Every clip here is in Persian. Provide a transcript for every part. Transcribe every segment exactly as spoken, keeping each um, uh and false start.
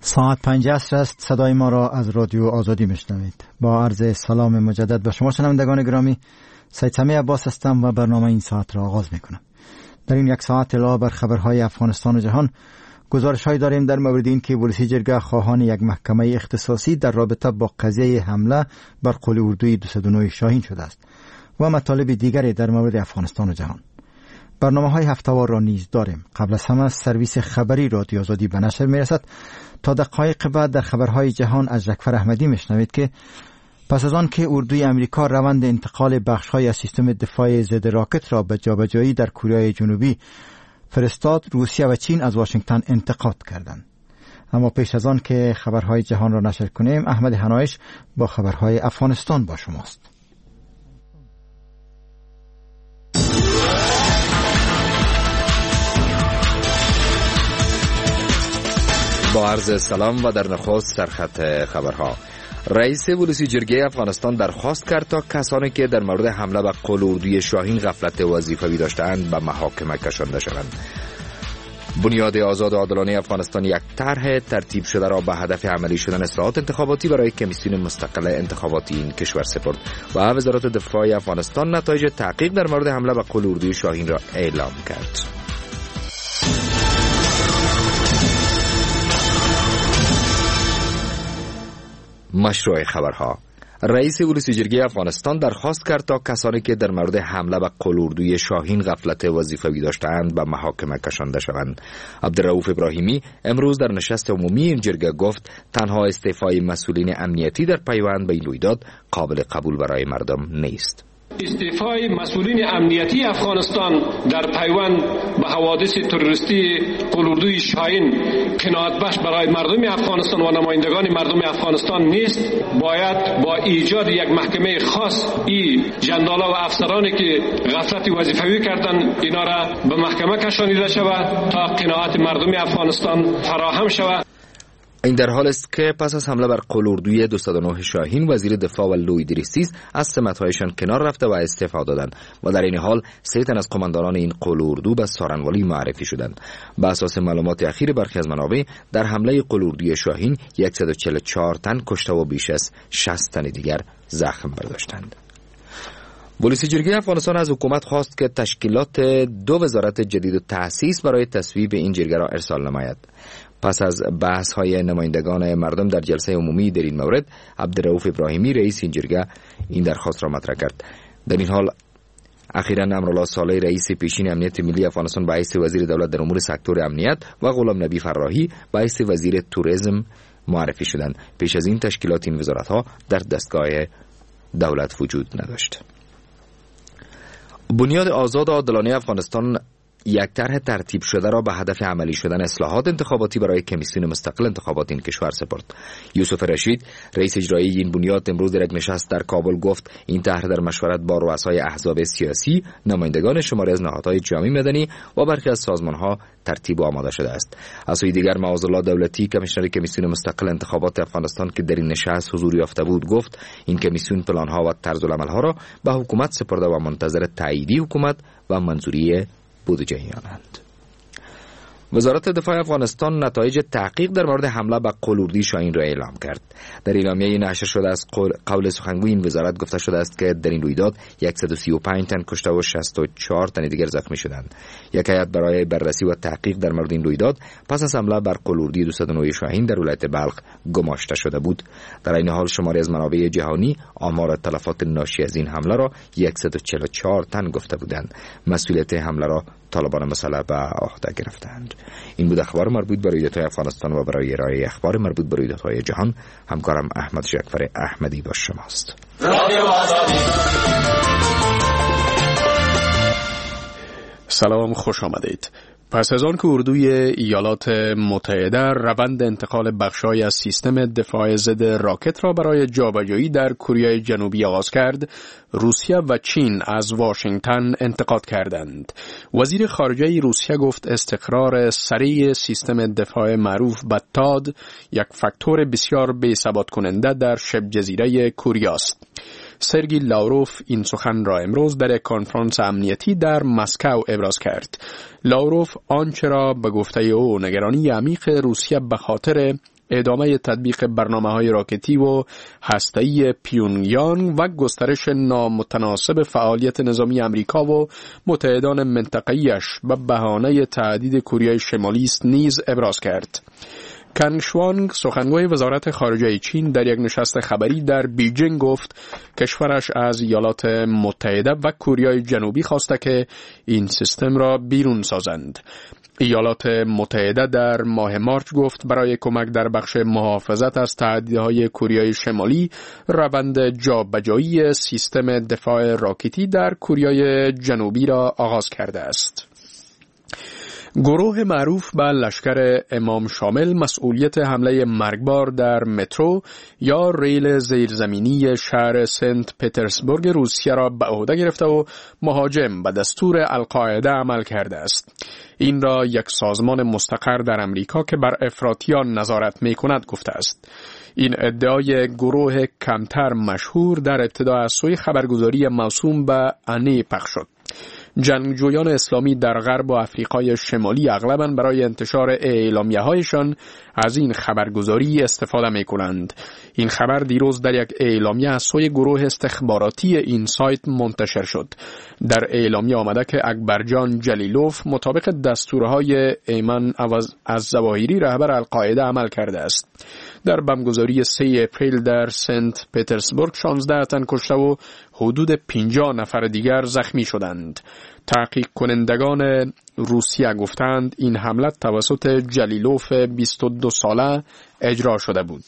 ساعت پنج عصر است. صدای ما را از رادیو آزادی میشنوید. با عرض سلام مجدد به شما شنوندگان گرامی، سید سمیع عباس هستم و برنامه این ساعت را آغاز میکنم. در این یک ساعت علاوه بر خبرهای افغانستان و جهان، گزارش‌هایی داریم در مورد این که پلیس جرگه خواهان یک محکمه اختصاصی در رابطه با قضیه حمله بر قول اردوی دویست و نه شاهین شده است و مطالب دیگری در مورد افغانستان و جهان. برنامه‌های هفته‌وار را نیز داریم. قبل از همه سرویس خبری رادیو آزادی به نشر میرسد. تا دقایق بعد در خبرهای جهان از جعفر احمدی میشنوید که پس از آن که اردوی امریکا روند انتقال بخش‌های از سیستم دفاع ضد راکت را به جابجایی در کره جنوبی فرستاد، روسیه و چین از واشنگتن انتقاد کردند. اما پیش از آن که خبرهای جهان را نشر کنیم، احمد حنایش با خبرهای افغانستان با شماست. با عرض سلام و در نخست سرخط خبرها. رئیس پلیس جرگه افغانستان درخواست کرد تا کسانی که در مورد حمله به قول اردوی شاهین غفلت وظیفوی داشته‌اند به محاکمه کشانده شوند. بنیاد آزاد و عادلانه افغانستان یک طرح ترتیب شده را به هدف عملی شدن اصلاحات انتخاباتی برای کمیسیون مستقل انتخاباتی این کشور سپرد و وزارت دفاع افغانستان نتایج تحقیق در مورد حمله به قول اردوی شاهین را اعلام کرد. مشروع خبرها. رئیس پلیس جرگه افغانستان درخواست کرد تا کسانی که در مورد حمله به قول اردوی شاهین غفلت وظیفوی داشته‌اند به محاکمه کشانده شوند. عبدالرؤوف ابراهیمی امروز در نشست عمومی این جرگه گفت تنها استعفای مسئولین امنیتی در پیوند به این رویداد قابل قبول برای مردم نیست. استعفای مسئولین امنیتی افغانستان در پیوند به حوادث تروریستی قول اردوی شاهین قناعت بخش برای مردم افغانستان و نمایندگان مردم افغانستان نیست. باید با ایجاد یک محکمه خاص این جندالا و افسرانی که غفلت وظیفوی کردند اینا را به محکمه کشانیده شود تا قناعت مردم افغانستان فراهم شود. این در حال است که پس از حمله بر قول اردوی دویست و نه شاهین، وزیر دفاع و لوی دریستیز از سمت‌هایشان کنار رفته و استعفا دادند و در این حال سه تن از قماندانان این قول اردو به سارنوالی معرفی شدند. بر اساس معلومات اخیر برخی از منابع، در حمله قول اردوی شاهین صد و چهل و چهار تن کشته و بیش از شصت تن دیگر زخم برداشتند. پلیس جرگه افغانستان از حکومت خواست که تشکیلات دو وزارت جدید و تأسیس برای تصویب این جرگه را ارسال نماید. پس از بحث های نمایندگان مردم در جلسه عمومی در این مورد، عبدالرؤوف ابراهیمی رئیس این جرگه این درخواست را مطرح کرد. در این حال اخیراً امرالله صالح رئیس پیشین امنیت ملی افغانستان به حیث وزیر دولت در امور سکتور امنیت و غلام نبی فراهی به حیث وزیر توریسم معرفی شدند. پیش از این تشکیلات این وزارت ها در دستگاه دولت وجود نداشت. بنیاد آزاد و عادلانه افغانستان یک طرح ترتیب شده را به هدف عملی شدن اصلاحات انتخاباتی برای کمیسیون مستقل انتخاباتی این کشور سپرد. یوسف رشید رئیس اجرایی این بنیاد امروز در یک نشست در کابل گفت این طرح در مشورت با رؤسای احزاب سیاسی، نمایندگان شماری از نهادهای جامعه مدنی و برخی از سازمان‌ها ترتیب و آماده شده است. از سوی دیگر معاذالله دولتی کمیشنر کمیسیون مستقل انتخابات افغانستان که در این نشست حضور یافته بود گفت این کمیسیون پلان‌ها و طرزالعمل‌ها را به حکومت سپرده و منتظر تاییدی حکومت و منظوری بودجه آنند. وزارت دفاع افغانستان نتایج تحقیق در مورد حمله به قول اردوی شاهین را اعلام کرد. در اعلامیه نشر شده از قول سخنگوی این وزارت گفته شده است که در این رویداد صد و سی و پنج تن کشته و شصت و چهار تن دیگر زخمی شدند. یک هیئت برای بررسی و تحقیق در مورد این رویداد پس از حمله بر قول اردوی دویست و نه شاهین در ولایت بلخ گماشته شده بود. در این حال شماری از منابع جهانی آمار تلفات ناشی از این حمله را صد و چهل و چهار تن گفته بودند. مسئولیت حمله را طالبان مسلح به عهده گرفتند. این بود اخبار مربوط به رویدادهای افغانستان و برای ارائه اخبار مربوط به رویدادهای جهان همکارم احمد جعفر احمدی با شماست. سلام، خوش آمدید. پس از آن که اردوی ایالات متحده روند انتقال بخشای از سیستم دفاع ضد راکت را برای جابجایی در کره جنوبی آغاز کرد، روسیه و چین از واشنگتن انتقاد کردند. وزیر خارجه روسیه گفت استقرار سریع سیستم دفاع معروف به تاد یک فاکتور بسیار بی‌ثبات کننده در شبه جزیره کره است. سرگی لاوروف این سخن را امروز در یک کنفرانس امنیتی در مسکو ابراز کرد. لاوروف آنچه را به گفته او نگرانی عمیق روسیه به خاطر ادامه تطبیق برنامه‌های راکتی و هسته‌ای پیونگیانگ و گسترش نامتناسب فعالیت نظامی امریکا و متحدان منطقه‌ایش به بهانه تهدید کره شمالی است نیز ابراز کرد. کنگ شوانگ سخنگوی وزارت خارجه چین در یک نشست خبری در بیجینگ گفت کشورش از ایالات متحده و کره جنوبی خواسته که این سیستم را بیرون سازند. ایالات متحده در ماه مارچ گفت برای کمک در بخش محافظت از تهدیدهای کره شمالی روند جابجایی سیستم دفاع راکتی در کره جنوبی را آغاز کرده است. گروه معروف به لشکر امام شامل مسئولیت حمله مرگبار در مترو یا ریل زیرزمینی شهر سنت پترزبورگ روسیه را به عهده گرفته و مهاجم به دستور القاعده عمل کرده است. این را یک سازمان مستقر در امریکا که بر افراطیان نظارت می کند گفته است. این ادعای گروه کمتر مشهور در ابتدا از سوی خبرگزاری موسوم به انی پخش شد. جنگجویان اسلامی در غرب و افریقای شمالی اغلباً برای انتشار اعلامیه‌هایشان از این خبرگزاری استفاده می‌کنند. این خبر دیروز در یک اعلامیه از سوی گروه استخباراتی این سایت منتشر شد. در اعلامیه آمده که اکبرجان جلیلوف مطابق دستورهای ایمن الظواهری رهبر القاعده عمل کرده است. در بمبگذاری سه اپریل در سنت پترزبورگ شانزده تن کشته و حدود پنجاه نفر دیگر زخمی شدند. تحقیق کنندگان روسیه گفتند این حمله توسط جلیلوف بیست و دو ساله اجرا شده بود.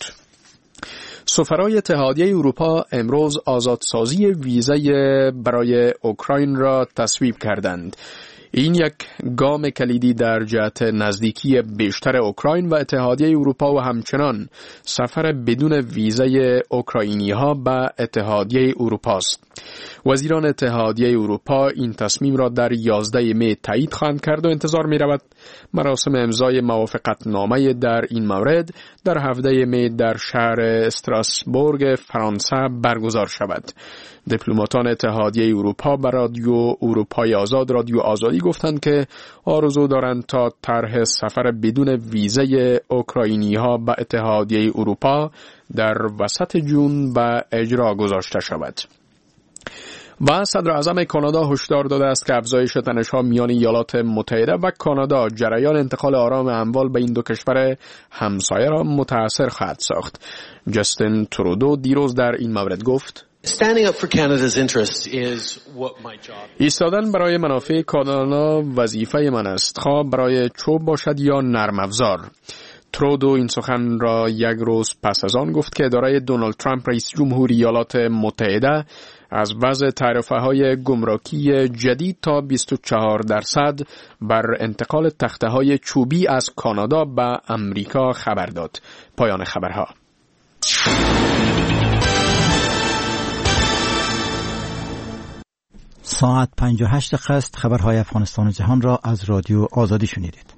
سفرای اتحادیه اروپا امروز آزادسازی ویزای برای اوکراین را تصویب کردند. این یک گام کلیدی در جهت نزدیکی بیشتر اوکراین و اتحادیه اروپا و همچنان سفر بدون ویزای اوکراینی ها به اتحادیه اروپا است. وزیران اتحادیه اروپا این تصمیم را در یازده می تایید خواهند کرد و انتظار می رود مراسم امضای موافقت نامه در این مورد در هفده می در شهر استراسبورگ فرانسه برگزار شود. دیپلماتان اتحادیه اروپا به رادیو اروپای آزاد رادیو آزادی گفتند که آرزو دارند تا طرح سفر بدون ویزای اوکراینی ها به اتحادیه اروپا در وسط جون به اجرا گذاشته شود. و صدر اعظم کانادا هشدار داده است که افزایش تنش‌ها میان ایالات متحده و کانادا جریان انتقال آرام اموال به این دو کشور همسایه را متاثر خواهد ساخت. جاستین ترودو دیروز در این مورد گفت Standing up for Canada's interest is what my job is. ایستادن برای منافع کانادا وظیفه من است، خواه برای چوب باشد یا نرم افزار. ترودو این سخن را یک روز پس از آن گفت که اداره دونالد ترامپ رئیس جمهور ایالات متحده از وضع تعرفه‌های گمرکی جدید تا بیست و چهار درصد بر انتقال تخته‌های چوبی از کانادا به امریکا خبر داد. پایان خبرها. ساعت پنج و هشت قست خبرهای افغانستان و جهان را از رادیو آزادی شنیدید.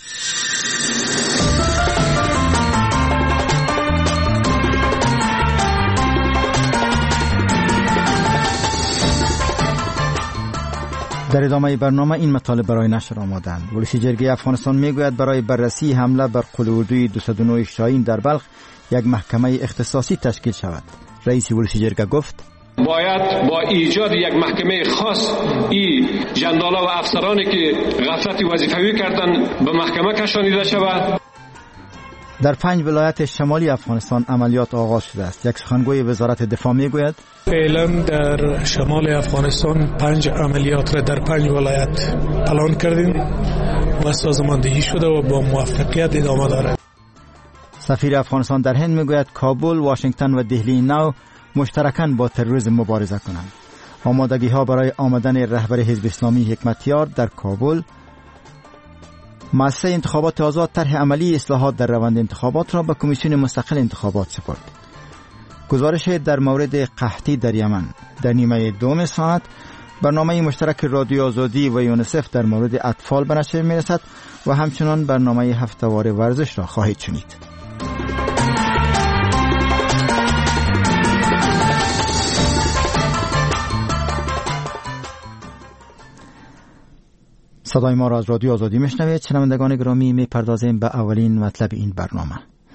در ادامه برنامه این مطالب برای نشر آمادند. ولسی جرگه افغانستان میگوید برای بررسی حمله بر قول اردوی دویست و نه شاهین در بلخ یک محکمه اختصاصی تشکیل شود. رئیس ولسی جرگه گفت باید با ایجاد یک محکمه خاص این جندالا و افسرانی که غفلت وظیفوی کردن به محکمه کشانیده شود. در پنج ولایت شمالی افغانستان عملیات آغاز شده است. یک سخنگوی وزارت دفاع میگوید فعلا در شمال افغانستان پنج عملیات را در پنج ولایت پلان کردیم و سازماندهی شده و با موفقیت ادامه دارد. سفیر افغانستان در هند میگوید کابل، واشنگتن و دهلی نو مشترکاً با تروریسم مبارزه کنند. آمادگی ها برای آمدن رهبر حزب اسلامی حکمتیار در کابل. مؤسسه انتخابات آزاد طرح عملی اصلاحات در روند انتخابات را به کمیسیون مستقل انتخابات سپرد. گزارش در مورد قحطی در یمن. در نیمه دوم ساعت برنامه مشترک رادیو آزادی و یونیسف در مورد اطفال به نشر میرسد و همچنان برنامه هفته‌وار ورزش را خواهید شنید. صدای ما را از رادیو آزادی میشنوید. شنوندگان گرامی، میپردازیم به اولین مطلب این برنامه.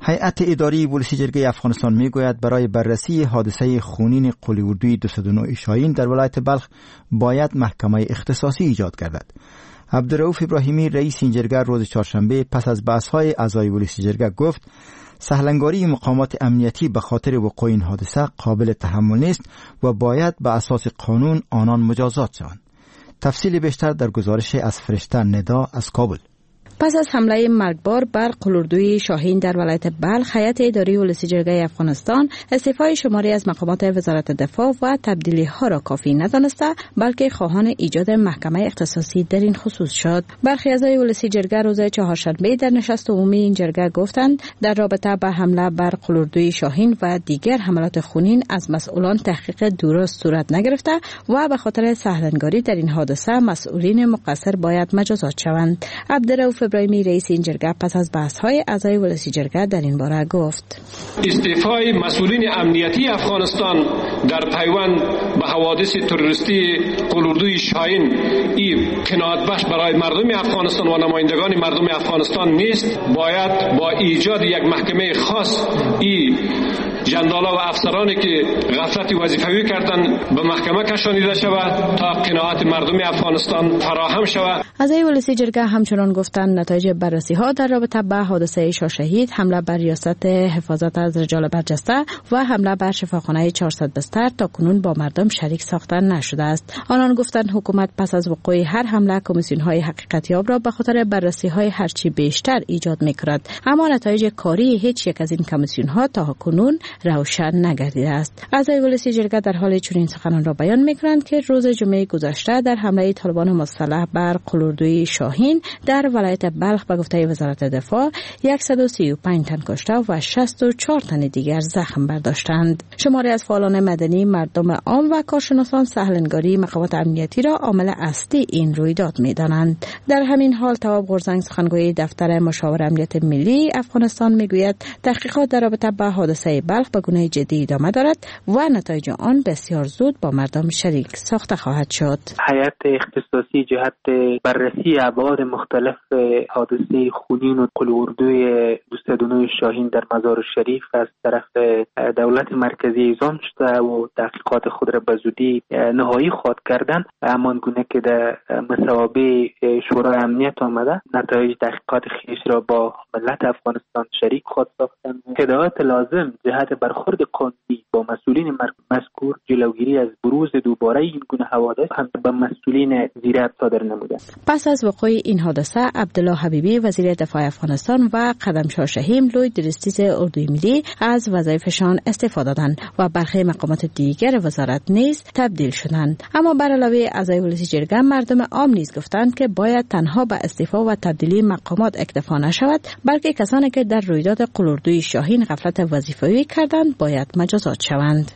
هیئت اداری ولسی جرگه افغانستان میگوید برای بررسی حادثه خونین قلی اردوی دویست و نه شاهین در ولایت بلخ باید محکمه اختصاصی ایجاد گردد. عبدالرؤوف ابراهیمی رئیس این جرگه روز چهارشنبه پس از بحث‌های اعضای ولسی جرگه گفت سهلنگاری مقامات امنیتی به خاطر وقوع این حادثه قابل تحمل نیست و باید به اساس قانون آنان مجازات شوند. تفصیل بیشتر در گزارش از فرشته ندا از کابل. پس از حمله مرگبار بر قلی اردوی شاهین در ولایت بلخ، هیئت اداری ولسی جرگه افغانستان استعفای شماری از مقامات وزارت دفاع و تبدیلی ها را کافی ندانسته، بلکه خواهان ایجاد محکمه اختصاصی در این خصوص شد. برخی اعضای ولسی جرگه روز چهارشنبه در نشست عمومی این جرگه گفتند در رابطه با حمله بر قلی اردوی شاهین و دیگر حملات خونین از مسئولان تحقیق درست صورت نگرفته و به خاطر سهلنگاری در این حادثه مسئولین مقصر باید مجازات شوند. عبدالرؤوف ابراهیمی رئیس این جرگه پس از بحث‌های اعضای ولسی جرگه در این باره گفت استعفای مسئولین امنیتی افغانستان در پیوند به حوادث تروریستی قلی اردوی شاهین این کنایت‌بخش برای مردم افغانستان و نمایندگان مردم افغانستان نیست. باید با ایجاد یک محکمه خاص این جندالا و افسرانی که غفلت وظیفوی کردند به محکمه کشانیده شود تا قناعت مردم افغانستان فراهم شود. اعضای ولسی جرگه همچنان گفتند نتایج بررسی ها در رابطه با حادثه شاه شهید، حمله بر ریاست حفاظت از رجال برجسته و حمله بر شفاخانه چهارصد بستر تا کنون با مردم شریک ساخته نشده است. آنان گفتند حکومت پس از وقوع هر حمله کمیسیون های حقیقتیاب را به خاطر بررسی های هرچی بیشتر ایجاد می‌کند، اما نتایج کاری هیچ یک از این کمیسیون ها تا کنون روشن نگردیده است. اعضای ولسی جرگه در حال چنین سخنان را بیان می‌کنند که روز جمعه گذشته در حمله طالبان مسلح بر قلی اردوی شاهین در ولایت بلخ به گفته وزارت دفاع صد و سی و پنج تن کشته و شصت و چهار تن دیگر زخم برداشتند. شماری از فعالان مدنی، مردم عام و کارشناسان سهلنگاری مقامات امنیتی را عامل اصلی این رویداد می‌دانند. در همین حال تواب غورزنگ سخنگوی دفتر مشاور امنیت ملی افغانستان میگوید تحقیقات در رابطه با حادثه بلخ به گونه جدی ادامه دارد و نتایج آن بسیار زود با مردم شریک ساخته خواهد شد. هیئت اختصاصی جهت بررسی ابعاد مختلف حادثه خونین و قلی اردوی دویست و نه شاهین در مزار شریف از طرف دولت مرکزی اعزام شده و تحقیقات خود را به زودی نهایی خواهد کردن. همان گونه که در مصوبه شورای امنیت آمده، نتایج تحقیقات خیش را با ملت افغانستان شریک خواهد ساختن. هدایات لازم جهت برخورد قانونی با مسئولین مذکور جلوگیری از بروز دوباره این گونه حوادث هم به مسئولین زیرت صادر نموده. پس از وقوع این حادثه، عبدالله حبیبی وزیر دفاع افغانستان و قدمشاه شهیم لوی درستیز اردوی ملی از وظایفشان استعفا دادند و برخی مقامات دیگر وزارت نیز تبدیل شدند. اما بر علاوه اعضای ولسی جرگه، مردم عام نیز گفتند که باید تنها به استعفا و تبدیلی مقامات اکتفا نشود، بلکه کسانی که در رویداد قلی اردوی شاهین غفلت وظیفه‌ای کردند باید مجازات شوند.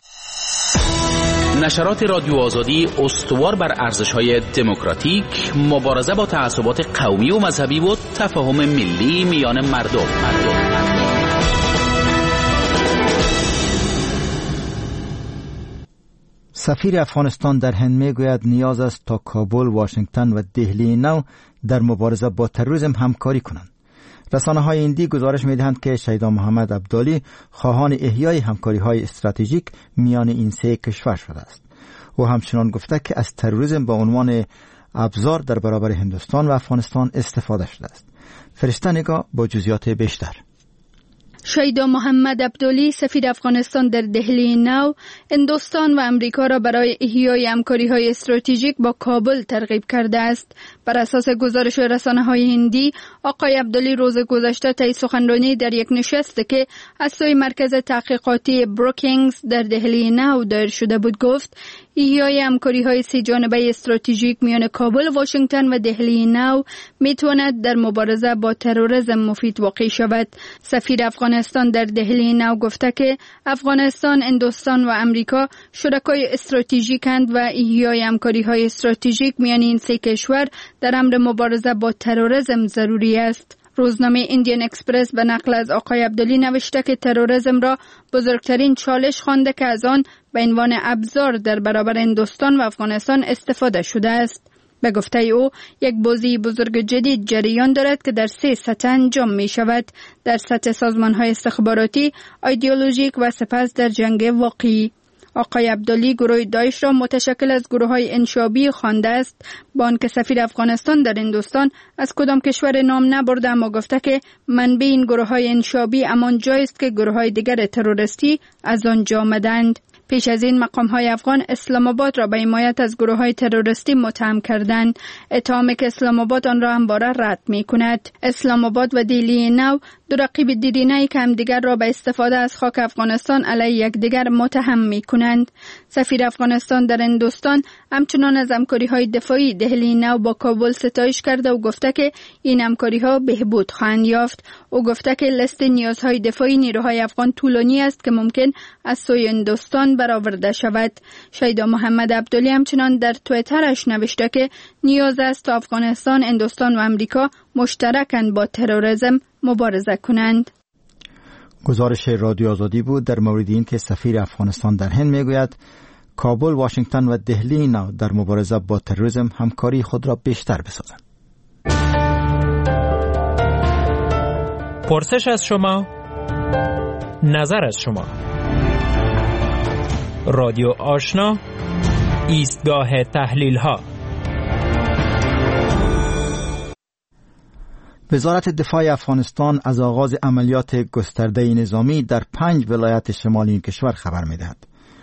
نشرات رادیو آزادی استوار بر ارزش‌های دموکراتیک، مبارزه با تعصبات قومی و مذهبی و تفاهم ملی میان مردم. سفیر افغانستان در هند میگوید نیاز است تا کابل، واشنگتن و دهلی نو در مبارزه با تروریسم همکاری کنند. رسانه‌های هندی گزارش می‌دهند که شیدا محمد عبدالی خواهان احیای همکاری‌های استراتژیک میان این سه کشور شده است. او همچنان گفته که از تروریسم به عنوان ابزار در برابر هندوستان و افغانستان استفاده شده است. فرشته نگاه با جزئیات بیشتر. شیدا محمد عبدالی سفیر افغانستان در دهلی نو هندوستان و امریکا را برای احیای همکاری‌های استراتژیک با کابل ترغیب کرده است. بر اساس گزارش رسانه‌های هندی، آقای عبدالی روز گذشته طی سخنرانی در یک نشستی که از سوی مرکز تحقیقاتی بروکینگز در دهلی نو دایر شده بود گفت احیای همکاری‌های سه جانبه استراتژیک میان کابل، واشنگتن و دهلی نو میتواند در مبارزه با تروریسم مفید واقع شود. سفیر افغانستان در دهلی نو گفته که افغانستان، هندوستان و امریکا شرکای استراتژیکند و احیای همکاری‌های استراتژیک میان این سه کشور در امر مبارزه با تروریسم ضروری است. روزنامه ایندین اکسپرس به نقل از آقای عبدالی نوشته که تروریسم را بزرگترین چالش خوانده که از آن به عنوان ابزار در برابر هندوستان و افغانستان استفاده شده است. به گفته او یک بازی بزرگ جدید جریان دارد که در سه سطح انجام می شود: در سطح سازمان های استخباراتی، ایدئولوژیک و سپس در جنگ واقعی. آقای عبدلی گروه داعش را متشکل از گروه های انشابی خوانده است. با آنکه سفیر افغانستان در هندوستان از کدام کشور نام نبرده، اما گفته که منبع این گروه های انشابی همان جایی است که گروه های دیگر تروریستی از آنجا آمدند. پیش از این مقام های افغان اسلام آباد را به حمایت از گروه های تروریستی متهم کردند، اتهامی که اسلام آباد آن را همواره رد می کند. اسلام آباد و دهلی نو دو رقیب دیرینه‌ای که همدیگر را به استفاده از خاک افغانستان علیه یکدیگر متهم می کنند. سفیر افغانستان در هندوستان همچنان از همکاری های دفاعی دهلی نو با کابل ستایش کرده و گفته که این همکاری ها بهبود خواهند یافت. او گفته که لیست نیازهای دفاعی نیروهای افغان طولانی است که ممکن از سوی هندوستان برآورده شود. شیدا محمد عبدلی همچنان در توییترش نوشته که نیاز است تا افغانستان، هندوستان و امریکا مشترکاً با تروریسم مبارزه کنند. گزارش رادیو آزادی بود در مورد این که سفیر افغانستان در هند میگوید کابل، واشنگتن و دهلی نو در مبارزه با تروریسم همکاری خود را بیشتر بسازند. پرسش از شما، نظر از شما. رادیو آشنا، ایستگاه تحلیل ها. وزارت دفاع افغانستان از آغاز عملیات گسترده نظامی در پنج ولایت شمالی این کشور خبر می‌دهد.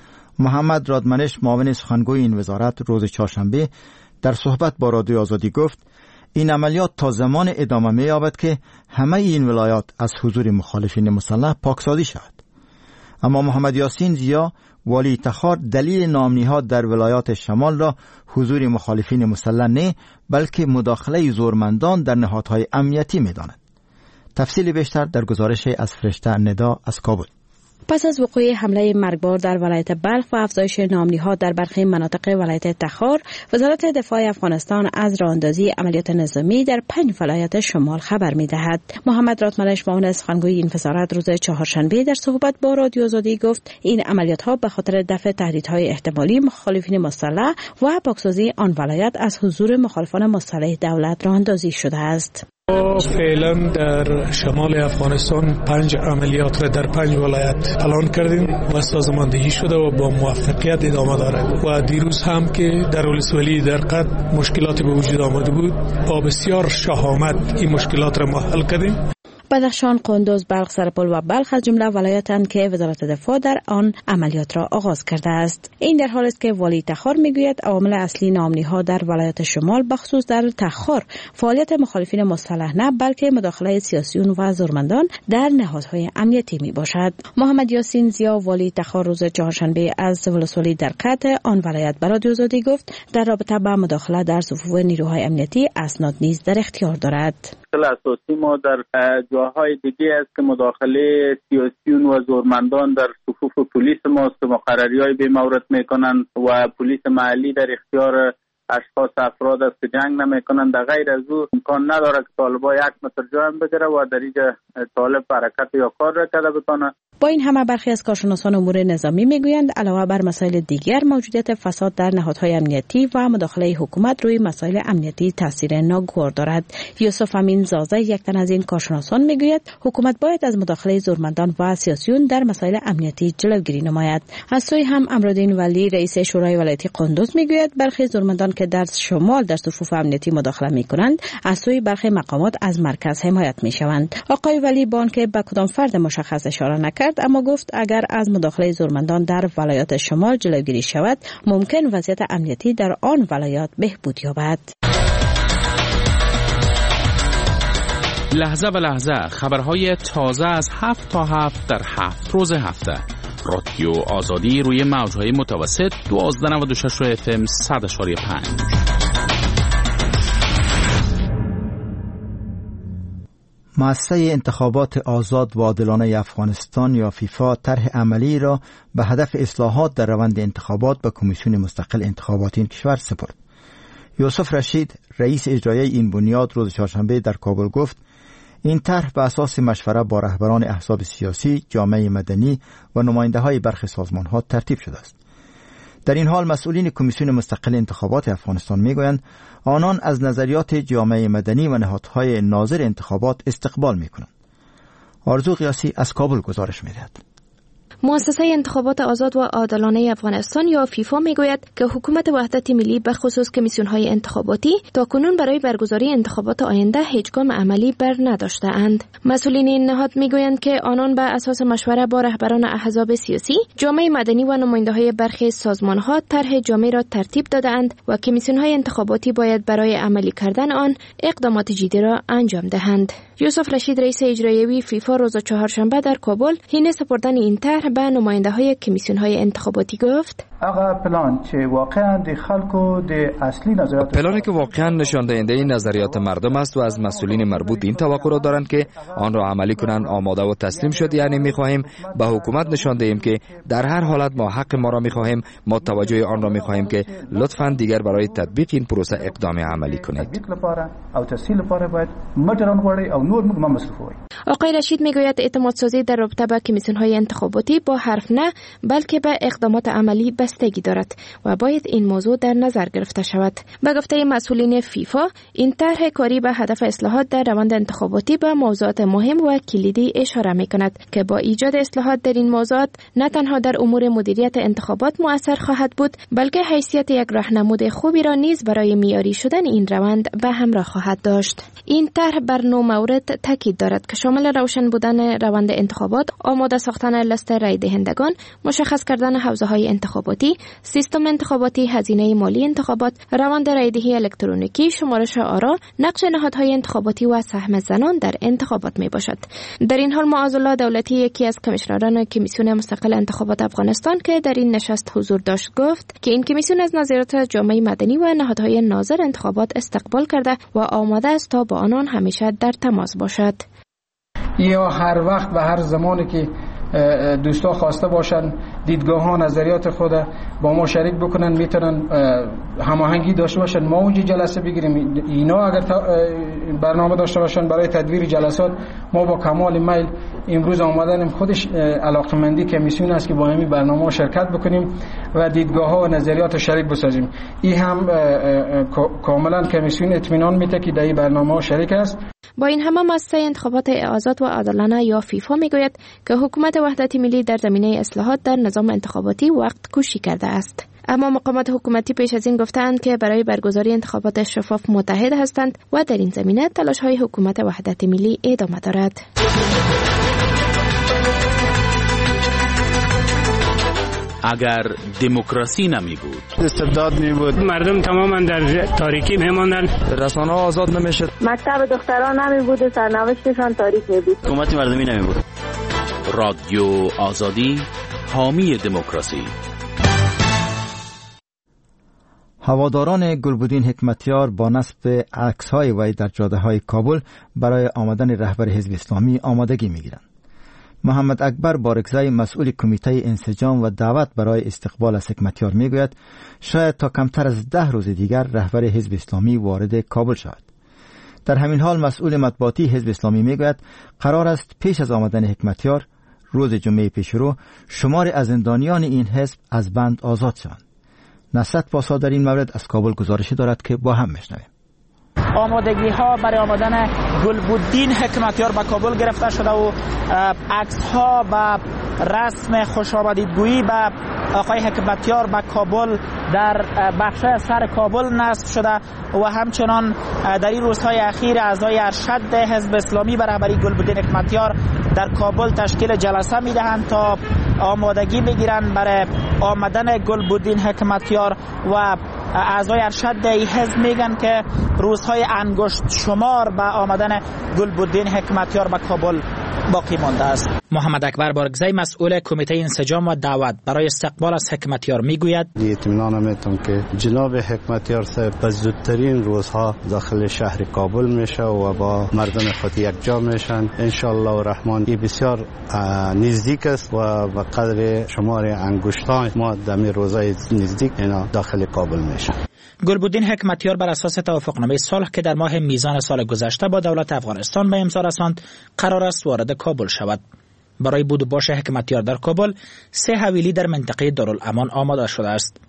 محمد رادمنش، معاون سخنگوی این وزارت، روز چهارشنبه در صحبت با رادیو آزادی گفت این عملیات تا زمان ادامه می‌یابد که همه این ولایات از حضور مخالفین مسلح پاکسازی شود. اما محمد یاسین زیا، والی تخار، دلیل نامنهاد در ولایات شمال را حضور مخالفین مسلح نه بلکه مداخله زورمندان در نهادهای امنیتی می‌داند. تفصیل بیشتر در گزارش از فرشته ندا از کابل. پس از وقوع حمله مرگبار در ولایت بلخ و افزایش نامنهاد در برخی مناطق ولایت تخار، وزارت دفاع افغانستان از راهاندازی عملیات نظامی در پنج ولایت شمال خبر می‌دهد. محمد رادمنش، معاون سخنگوی این وزارت، روز چهارشنبه در صحبت با رادیو آزادی گفت این عملیات‌ها به خاطر دفع تهدیدهای احتمالی مخالفین مسلح و پاکسازی آن ولایت از حضور مخالفان مسلح دولت راهاندازی شده است. فعلا در شمال افغانستان پنج عملیات را در پنج ولایت پلان کردیم و سازماندهی شده و با موفقیت ادامه دارد و دیروز هم که در ولسوالی در قد مشکلاتی به وجود آمده بود، با بسیار شهامت این مشکلات را ما حل کردیم. بدخشان، قندوز، بلخ، سرپل و بلخ از جمله ولایتند که وزارت دفاع در آن عملیات را آغاز کرده است. این در حالی است که والی تخار میگوید عوامل اصلی نامنی‌ها در ولایت شمال بخصوص در تخار فعالیت مخالفین مسلح نه بلکه مداخله سیاسیون و زورمندان در نهادهای امنیتی می باشد. محمد یاسین زیا، والی تخار، روز چهارشنبه از ولسوالی در قطع آن ولایت به رادیو آزادی گفت در رابطه با مداخله در صفوف نیروهای امنیتی اسناد نیز در اختیار دارد. اساسی ما در جاهای دیگه است که مداخله سیاسیون و زورمندان در صفوف پلیس ماست که مقرری‌های به مورد میکنن و پلیس محلی در اختیار اشخاص افراد است که جنگ نمیکنن. در غیر از او امکان نداره که طالبا یک متر جا هم بگیره و در اینجا طالب حرکت یا کار را کرده بتونه. با این همه برخی از کارشناسان امور نظامی میگویند علاوه بر مسائل دیگر، موجودیت فساد در نهادهای امنیتی و مداخله حکومت روی مسائل امنیتی تاثیر ناگوار دارد. یوسف امین زازه، یک تن از این کارشناسان، میگوید حکومت باید از مداخله زورمندان و سیاسیون در مسائل امنیتی جلوگیری نماید. از سوی هم امرالدین ولی، رئیس شورای ولایتی قندوز، میگوید برخی زورمندان که در شمال در صفوف امنیتی مداخله میکنند، از سوی برخی مقامات از مرکز حمایت میشوند. آقای ولی با آنکه به کدام فرد مشخص اشاره نکرد، اما گفت اگر از مداخله زورمندان در ولایات شمال جلوگیری شود، ممکن وضعیت امنیتی در آن ولایات بهبود یابد. لحظه به لحظه خبرهای تازه از هفت تا هفت در هفت روز هفته. رادیو آزادی روی موجهای متوسط دوازده و نود و شش اف ام صد و پنج. مؤسسه انتخابات آزاد و عادلانه افغانستان یا فیفا طرح عملی را به هدف اصلاحات در روند انتخابات به کمیسیون مستقل انتخاباتی این کشور سپرد. یوسف رشید، رئیس اجرایی این بنیاد، روز چهارشنبه در کابل گفت این طرح به اساس مشوره با رهبران احزاب سیاسی، جامعه مدنی و نماینده‌های برخی سازمان‌ها ترتیب شده است. در این حال مسئولین کمیسیون مستقل انتخابات افغانستان میگویند آنان از نظریات جامعه مدنی و نهادهای ناظر انتخابات استقبال میکنند. آرزو قیاسی از کابل گزارش میدهد. مؤسسه انتخابات آزاد و عادلانه افغانستان یا فیفا میگوید که حکومت وحدت ملی به خصوص کمیسیون‌های انتخاباتی تاکنون برای برگزاری انتخابات آینده هیچ گام عملی بر نداشته‌اند. مسئولین این نهاد میگویند که آنان بر اساس مشوره با رهبران احزاب سیاسی، جامعه مدنی و نماینده‌های برخی سازمان‌ها طرح جامع را ترتیب داده‌اند و کمیسیون‌های انتخاباتی باید برای عملی کردن آن اقدامات جدی را انجام دهند. یوسف رشید رئیس اجرایی فیفا روز چهارشنبه در کابل حین سپردن این طرح به نماینده‌های کمیسیون‌های انتخاباتی گفت: آقا پلان چه واقعا د خلکو د اصلی نظریات پلانی که واقعا نشان دهنده نظریات مردم است و از مسئولین مربوط این توقع را دارند که آن را عملی کنند آماده و تسلیم شد. یعنی می‌خواهیم به حکومت نشان دهیم که در هر حالت ما حق ما را می‌خواهیم، ما توجه آن را می‌خواهیم که لطفاً دیگر برای تطبیق این پروسه اقدام عملی کنید. آقای رشید میگوید اعتماد سازی در رابطه با کمیسیون‌های انتخاباتی با حرف نه بلکه به اقدامات عملی بستگی دارد و باید این موضوع در نظر گرفته شود. به گفته مسئولین فیفا، این طرح کاری به هدف اصلاحات در روند انتخاباتی به موضوعات مهم و کلیدی اشاره می‌کند که با ایجاد اصلاحات در این موضوعات نه تنها در امور مدیریت انتخابات مؤثر خواهد بود، بلکه حیثیت یک راهنمود خوبی را نیز برای معیاری شدن این روند به همراه خواهد داشت. این طرح بر نو مورد تاکید دارد که شامل روشن بودن روند انتخابات، آماده ساختن لیست رای دهندگان، مشخص کردن حوزه‌های انتخاباتی، سیستم انتخاباتی، هزینه مالی انتخابات، روند رایدهی الکترونیکی، شمارش آرا، نقش نهادهای انتخاباتی و سهم زنان در انتخابات می باشد. در این حال معاذالله دولتی، یکی از کمیشنران کمیسیون مستقل انتخابات افغانستان که در این نشست حضور داشت، گفت که این کمیسیون از نظریات جامعه مدنی و نهادهای ناظر انتخابات استقبال کرده و آماده است تا با آنان همیشه در تماس باشد. یا هر وقت و هر زمانی که دوستا خواسته باشن دیدگاه ها نظریات خود با ما شریک بکنن، میتونن هماهنگی داشته باشن، ما اونجا جلسه بگیریم. اینا اگر برنامه داشته باشن برای تدویر جلسات، ما با کمال میل امروز آمدنیم. خودش علاقمندی کمیسیون است که با همین برنامه شرکت بکنیم و دیدگاه ها و نظریات شریک بسازیم. این هم کاملا کمیسیون اطمینان میده که در این برنامه شریک است. با این همه مؤسسه انتخابات آزاد و عادلانه یا فیفا میگوید که حکومت وحدت ملی در زمینه اصلاحات در نظام انتخاباتی وقت کشی کرده است. اما مقامات حکومتی پیش از این گفتند که برای برگزاری انتخابات شفاف متحد هستند و در این زمینه تلاش‌های حکومت وحدت ملی ادامه دارد. اگر دموکراسی نمی بود، استبداد می بود، مردم تماما در تاریکی می ماندند، رسانه‌ها آزاد نمیشد، مکتب دختران نمی بود و سرنوشتشان تاریک می بود، حکومت مردمی نمی بود. رادیو آزادی، حامی دموکراسی. هواداران گلبدین حکمتیار با نصب عکس‌های وی در جاده‌های کابل برای آمدن رهبر حزب اسلامی آمادگی می‌گیرند. محمد اکبر بارکزی مسئول کمیته انسجام و دعوت برای استقبال از حکمتیار میگوید شاید تا کمتر از ده روز دیگر رهبر حزب اسلامی وارد کابل شود. در همین حال مسئول مطبوعاتی حزب اسلامی میگوید قرار است پیش از آمدن حکمتیار روز جمعه پیشرو شمار از زندانیان این حزب از بند آزاد شوند. نصرت پاسا در این مورد از کابل گزارشی دارد که با هم میشنویم. آمادگی ها برای آمدن گلبدین حکمتیار به کابل گرفته شده و عکس ها به رسم خوشامدیدگویی به آقای حکمتیار به کابل در بخش سر کابل نصب شده و همچنان در این روزهای اخیر اعضای ارشد حزب اسلامی به رهبری گلبدین حکمتیار در کابل تشکیل جلسه میدهند تا آمادگی بگیرند برای آمدن گلبدین حکمتیار و اعضای ارشد حزب میگن که روزهای انگشت شمار به آمدن گلبدین حکمتیار به کابل باقی مانده است. محمد اکبر بارکزی مسئول کمیته انسجام و دعوت برای استقبال از حکمتیار میگوید اطمینان میتونم که جناب حکمتیار صاحب به زودترین روزها داخل شهر کابل میشه و با مردم خود یک جا میشن ان شاء الله الرحمن. این بسیار نزدیک است و به قدر شمار انگشتان ما در روزهای نزدیک اینا داخل کابل میشن. گلبدین حکمتیار بر اساس توافقنامه صلح که در ماه میزان سال گذشته با دولت افغانستان به امضا رساند قرار است وارد کابل شود. برای بود و باش حکمتیار در کابل سه حویلی در منطقه دارالامان آماده شده است.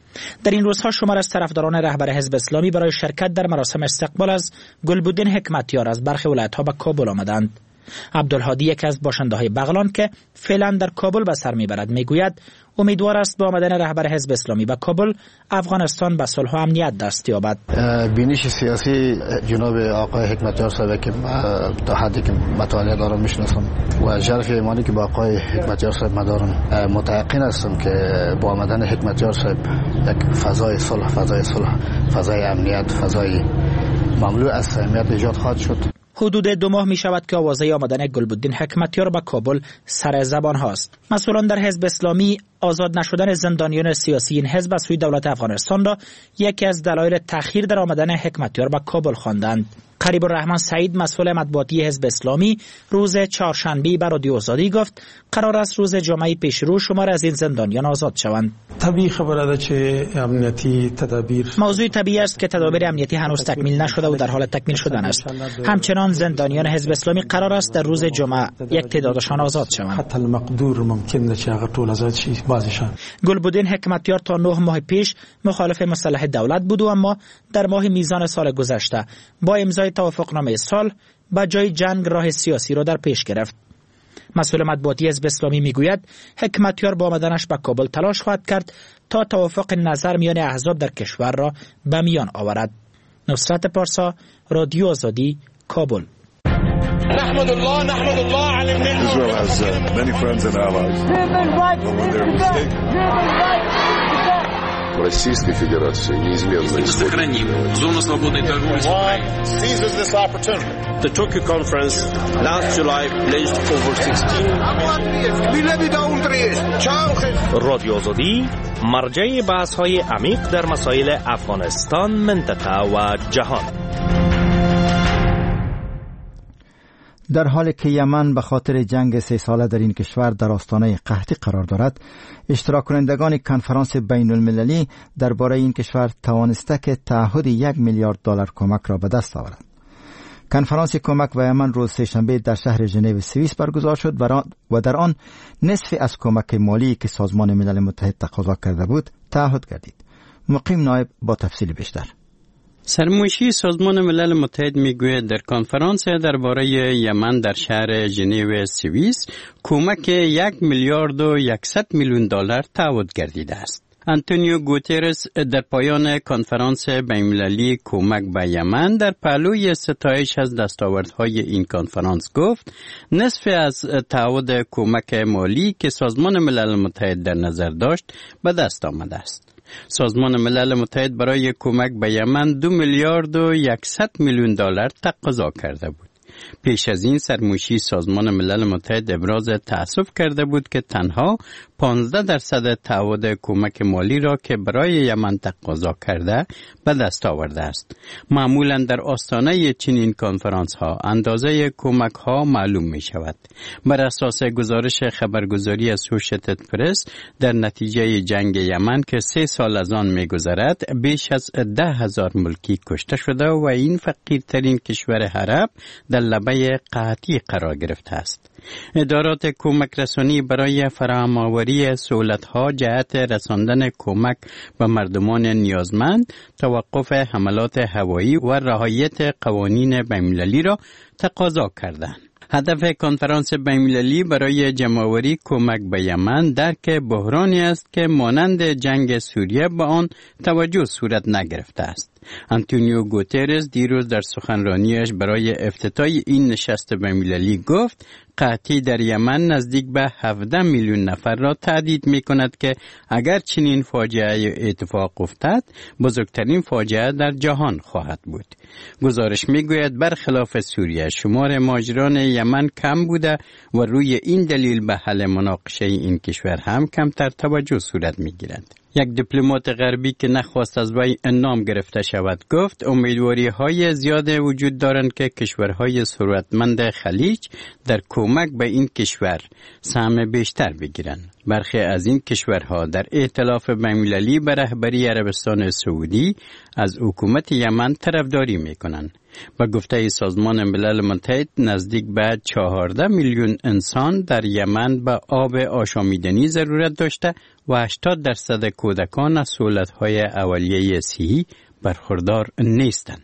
در این روزها شمار از طرفداران رهبر حزب اسلامی برای شرکت در مراسم استقبال از گلبدین حکمتیار از برخی ولایت‌ها به کابل آمدند. عبدالهادی یک از باشنده‌های بغلان که فعلا در کابل به سر میبرد میگوید امیدوار است با آمدن رهبر حزب اسلامی به کابل افغانستان به صلح و امنیت دست یابد. بینش سیاسی جناب آقای حکمتیار صاحب که تا حدی که مطالعه دارم میشناسم و ژرف ایمانی که با آقای حکمتیار صاحب مدارم، متيقن هستم که با آمدن حکمتیار صاحب یک فضای صلح، فضای صلح، فضای امنیت، فضای مملو از صمیمیت ایجاد خواهد شد. حدود دو ماه می شود که آوازه آمدن گلبدین حکمتیار به کابل سر زبان هاست. مسئولان در حزب اسلامی آزاد نشدن زندانیان سیاسی این حزب از سوی دولت افغانستان را یکی از دلایل تأخیر در آمدن حکمتیار به کابل خواندند. قریب الرحمن سعید مسئول مطبوعاتی حزب اسلامی روز چهارشنبه به رادیو آزادی گفت قرار است روز جمعه پیشرو شمار از این زندانیان آزاد شوند. طبیعی خبره که امنیتی تدابیر موضوع طبیعی است که تدابیر امنیتی هنوز تکمیل نشده و در حال تکمیل شدن است. همچنان زندانیان حزب اسلامی قرار است در روز جمعه یک تعدادشان آزاد شوند. حتی المقدور ممکن است که هغه ټول آزاد شي بعضیشان. گلبدین حکمتیار تا نه ماه پیش مخالف مسلح دولت بود و اما در ماه میزان سال گذشته با امضای توافقنامه صلح با جای جنگ راه سیاسی را در پیش گرفت. مسئول مطبوعاتی حزب اسلامی میگوید حکمتیار با آمدنش به کابل تلاش خواهد کرد تا توافق نظر میان احزاب در کشور را به میان آورد. نصرت پارسا، رادیو آزادی، کابل. نحمد الله نحمد الله على النعمة. Israel has uh, many friends and allies. But when they're mistaken. Российской Федерации неизменно сохраним зону свободной торговли с Украиной. The Tokyo conference last July pledged over sixteen. رادیو آزادی مرجع بحث‌های عمیق در مسائل افغانستان، منطقه و جهان. در حالی که یمن به خاطر جنگ سه ساله در این کشور در آستانه قحطی قرار دارد، اشتراک کنندگان کنفرانس بین المللی درباره این کشور توانسته که تعهد یک میلیارد دلار کمک را به دست آورد. کنفرانس کمک به یمن روز سه‌شنبه در شهر ژنو سوئیس برگزار شد و در آن نصف از کمک مالی که سازمان ملل متحد تقاضا کرده بود تعهد گردید. مقیم نایب با تفصیل بیشتر. سرمایشی سازمان ملل متحد میگوید در کنفرانس درباره یمن در شهر ژنو سوئیس کمک یک میلیارد و یکصد میلیون دلار تعهد گردیده است. آنتونیو گوترس در پایان کنفرانس بین‌المللی کمک به یمن در پهلوی ستایش از دستاوردهای این کنفرانس گفت نصف از تعهد کمک مالی که سازمان ملل متحد در نظر داشت به دست آمده است. سازمان ملل متحد برای کمک به یمن دو میلیارد و یکصد میلیون دلار تقاضا کرده بود. پیش از این سرمایشی سازمان ملل متحد ابراز تأسف کرده بود که تنها پانزده درصد تعهد کمک مالی را که برای یمن تقاضا کرده به دست آورده است. معمولا در آستانه چنین کنفرانس ها اندازه کمک ها معلوم می شود. بر اساس گزارش خبرگزاری اسوشیتد پرس در نتیجه جنگ یمن که سه سال از آن می گذرد بیش از ده هزار ملکی کشته شده و این فقیرترین کشور عرب در لبه قحطی قرار گرفته است. ادارات کمک رسانی برای فراهم‌آوری سهولت‌ها جهت رساندن کمک به مردمان نیازمند، توقف حملات هوایی و رعایت قوانین بین‌المللی را تقاضا کردند. هدف کنفرانس بین‌المللی برای جمع‌آوری کمک به یمن درک بحرانی است که مانند جنگ سوریه به آن توجه صورت نگرفته است. آنتونیو گوترس دیروز در سخنرانیش برای افتتاح این نشست بین‌المللی گفت قحطی در یمن نزدیک به هفده میلیون نفر را تهدید می کند که اگر چنین فاجعه اتفاق افتد بزرگترین فاجعه در جهان خواهد بود. گزارش می گوید برخلاف سوریه شمار مهاجران یمن کم بوده و روی این دلیل به حل مناقشه این کشور هم کمتر توجه صورت می گیرد. یک دیپلمات غربی که نخواست از وی نام گرفته شود گفت امیدواری های زیاد وجود دارند که کشورهای ثروتمند خلیج در کمک به این کشور سهم بیشتر بگیرند. برخی از این کشورها در ائتلاف بین‌المللی به رهبری عربستان سعودی از حکومت یمن طرفداری می‌کنند. با گفته سازمان ملل متحد نزدیک به چهارده میلیون انسان در یمن به آب آشامیدنی ضرورت داشته و هشتاد درصد کودکان از سهولت‌های اولیه صحی برخوردار نیستند.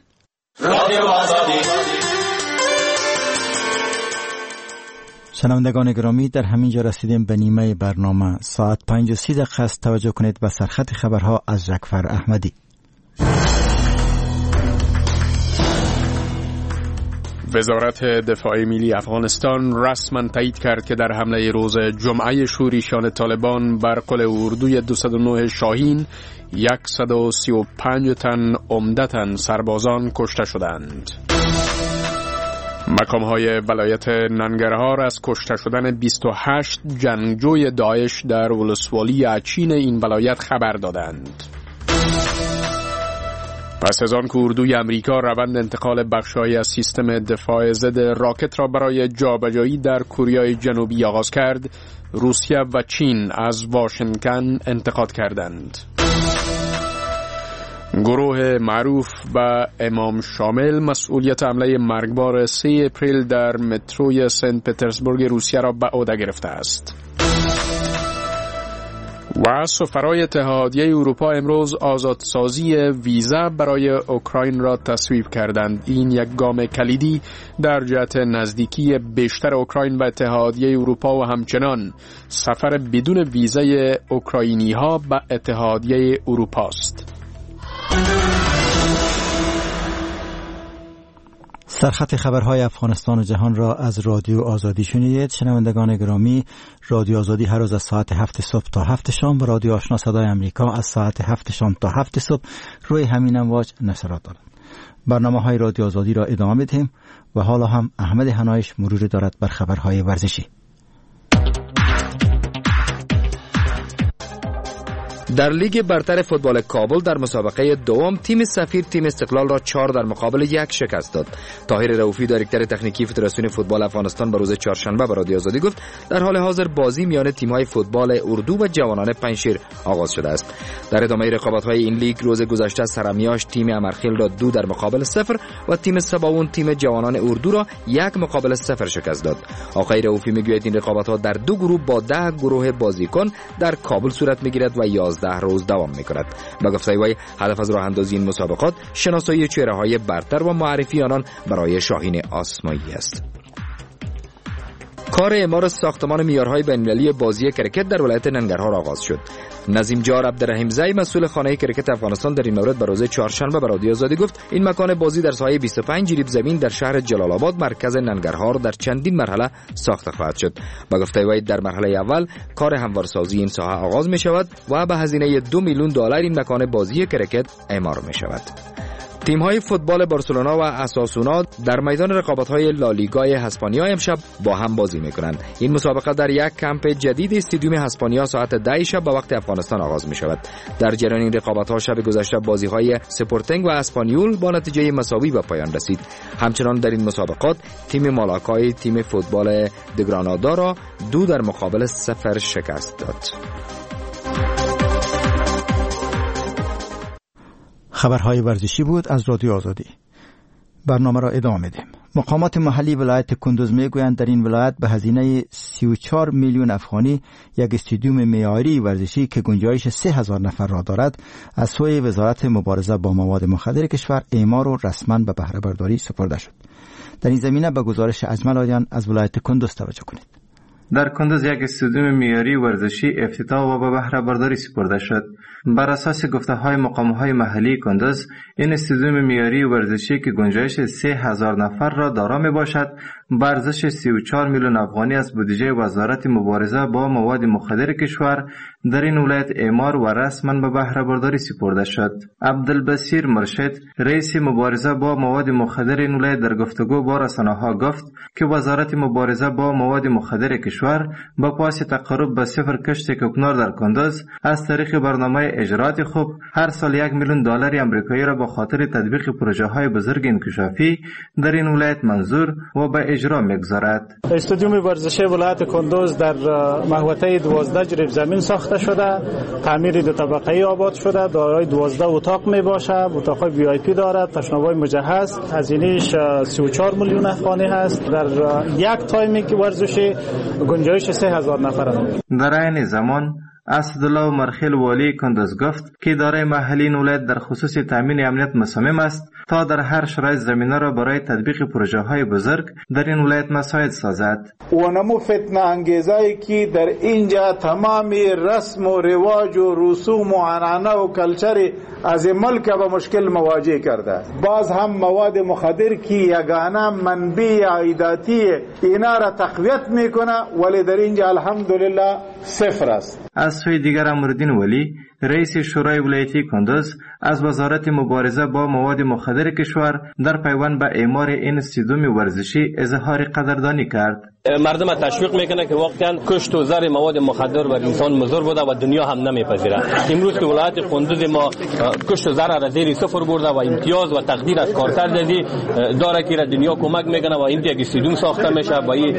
شنوندگان گرامی، در همین جا رسیدیم به نیمه برنامه. ساعت پنج و سی دقیقه است. توجه کنید به سرخط خبرها از جعفر احمدی. وزارت دفاع ملی افغانستان رسما تایید کرد که در حمله روز جمعه شورشیان طالبان بر قلعه اردوی دویست و نه شاهین صد و سی و پنج تن عمدتاً سربازان کشته شدند. مقام‌های ولایت ننگرهار از کشته شدن بیست و هشت جنگجوی داعش در ولسوالی اچین این ولایت خبر دادند. پس از آن که اردوی امریکا روند انتقال بخش‌هایی از سیستم دفاع ضد راکت را برای جابجایی در کره جنوبی آغاز کرد، روسیه و چین از واشنگتن انتقاد کردند. گروه معروف به امام شامل مسئولیت حمله مرگبار سه اپریل در متروی سنت پترزبورگ روسیه را به عهده گرفته است. و سفرای اتحادیه اروپا امروز آزادسازی ویزا برای اوکراین را تصویب کردند. این یک گام کلیدی در جهت نزدیکی بیشتر اوکراین به اتحادیه اروپا و همچنان سفر بدون ویزای اوکراینی ها به اتحادیه اروپا است. سرخط خبرهای افغانستان و جهان را از رادیو آزادی شنیدید. شنوندگان گرامی، رادیو آزادی هر روز از ساعت هفت صبح تا هفت شام و رادیو آشنا صدای امریکا از ساعت هفت شام تا هفت صبح روی همین امواج نشرات دارند. برنامه های رادیو آزادی را ادامه میدیم و حالا هم احمد حنایش مروری دارد بر خبرهای ورزشی. در لیگ برتر فوتبال کابل در مسابقه دوم تیم سفیر تیم استقلال را چهار در مقابل یک شکست داد. طاهر رؤوفی دایرکتور تکنیکی فدراسیون فوتبال افغانستان به روز چهارشنبه به رادیو آزادی گفت در حال حاضر بازی میان تیم‌های فوتبال اردو و جوانان پنجشیر آغاز شده است. در ادامه رقابت‌های این لیگ روز گذشته سرمیاش تیم امرخیل را دو در مقابل صفر و تیم سباوون تیم جوانان اردو را یک مقابل صفر شکست داد. آقای رؤوفی میگوید این رقابت‌ها در دو گروه با ده گروه بازیکن در کابل صورت می‌گیرد و یازده روز دوام می‌کند. با گفته وی هدف از راه اندازی این مسابقات شناسایی چهره‌های برتر و معرفی آنان برای شاهین آسمایی است. کار اعمار ساختمان معیارهای بین‌المللی بازی کرکت در ولایت ننگرهار آغاز شد. نظیم جار عبدالرحیم زی مسئول خانه کرکت افغانستان در این مورد به روز چهارشنبه به رادیو آزادی گفت این مکان بازی در ساحه بیست و پنج جریب زمین در شهر جلال آباد مرکز ننگرهار در چندین مرحله ساخته خواهد شد. با گفته وی در مرحله اول کار هموارسازی این ساحه آغاز می شود و به هزینه دو میلیون دلار این مکان بازی کرکت اعمار می شود. تیم‌های فوتبال بارسلونا و اساسونا در میدان رقابت‌های لالیگای اسپانیا امشب با هم بازی می‌کنند. این مسابقه در یک کمپ جدید استادیوم اسپانیا ساعت ده شب به وقت افغانستان آغاز می‌شود. در جریان این رقابت‌ها شب گذشته بازی‌های سپورتینگ و اسپانیول با نتیجه مساوی به پایان رسید. همچنان در این مسابقات تیم مالاکای تیم فوتبال دگرانادا را دو در مقابل صفر شکست داد. خبرهای ورزشی بود از رادیو آزادی. برنامه را ادامه میدیم. مقامات محلی ولایت کندوز میگویند در این ولایت به هزینه سی و چهار میلیون افغانی یک استادیوم معیاری ورزشی که گنجایش سه هزار نفر را دارد از سوی وزارت مبارزه با مواد مخدر کشور اعمار و رسما به بهره برداری سپرده شد. در این زمینه به گزارش اجمل آریان از ولایت کندوز توجه کنید. در کندوز یک استادیوم معیاری ورزشی افتتاح و به بهره برداری سپرده شد. بر اساس گفته‌های مقام‌های محلی کندوز، این استادیوم معیاری ورزشی که گنجایش سه هزار نفر را دارا میباشد، با ارزش سی و چهار میلیون افغانی از بودجه وزارت مبارزه با مواد مخدر کشور در این ولایت اعمار و رسما به بهره برداری سپرده شد. عبدالبصیر مرشد، رئیس مبارزه با مواد مخدر این ولایت در گفتگو با رسانه‌ها گفت که وزارت مبارزه با مواد مخدر کشور با پاس تقرب به صفر کشت کوکنار در کندوز از طریق برنامه برنامه اجرات خوب هر سال یک میلیون دلار آمریکایی را به خاطر تطبیق پروژه های بزرگ انکشافی در این ولایت منظور و به اجرا میگذارد. استادیوم ورزشی ولایت کندوز در محوطه دوازده جریب زمین ساخته شده، تعمیر دو طبقه‌ای آباد شده، دارای دوازده اتاق می باشه، اتاق وی آی پی دارد، تشناب‌های مجهز، هزینه‌اش سی و چهار میلیون افغانی هست. در یک تایم ورزشی گنجایش سه هزار نفر است. در این زمان اسدالله مرخیل والی کندوز گفت که اداره محلی ولایت در خصوص تامین امنیت مصمم است تا در هر شرایط زمینه را برای تطبیق پروژه های بزرگ در این ولایت مساعد سازد. و نمو فتنه انگیزایی که در اینجا تمامی رسم و رواج و رسوم و عنعنه و کلچر از ملک به مشکل مواجه کرده. باز هم مواد مخدر که یگانه منبع عایداتی اینا را تقویت میکنه ولی در اینجا الحمدلله صفر است. از سوی دیگر امرالدین ولی رئیس شورای ولایتی کندوز از وزارت مبارزه با مواد مخدر کشور در پیوند به اعمار این استادیوم ورزشی اظهار قدردانی کرد. مردم تشویق میکنه که واقعا کشت و زر مواد مخدر بر انسان مضر بوده و دنیا هم نمیپذیره. امروز که ولایت کندوز ما کشت و زر را زیر صفر برده و امتیاز و تقدیر از کارکردی داره که دنیا کمک میکنه و این یک استادیوم ساخته میشه با این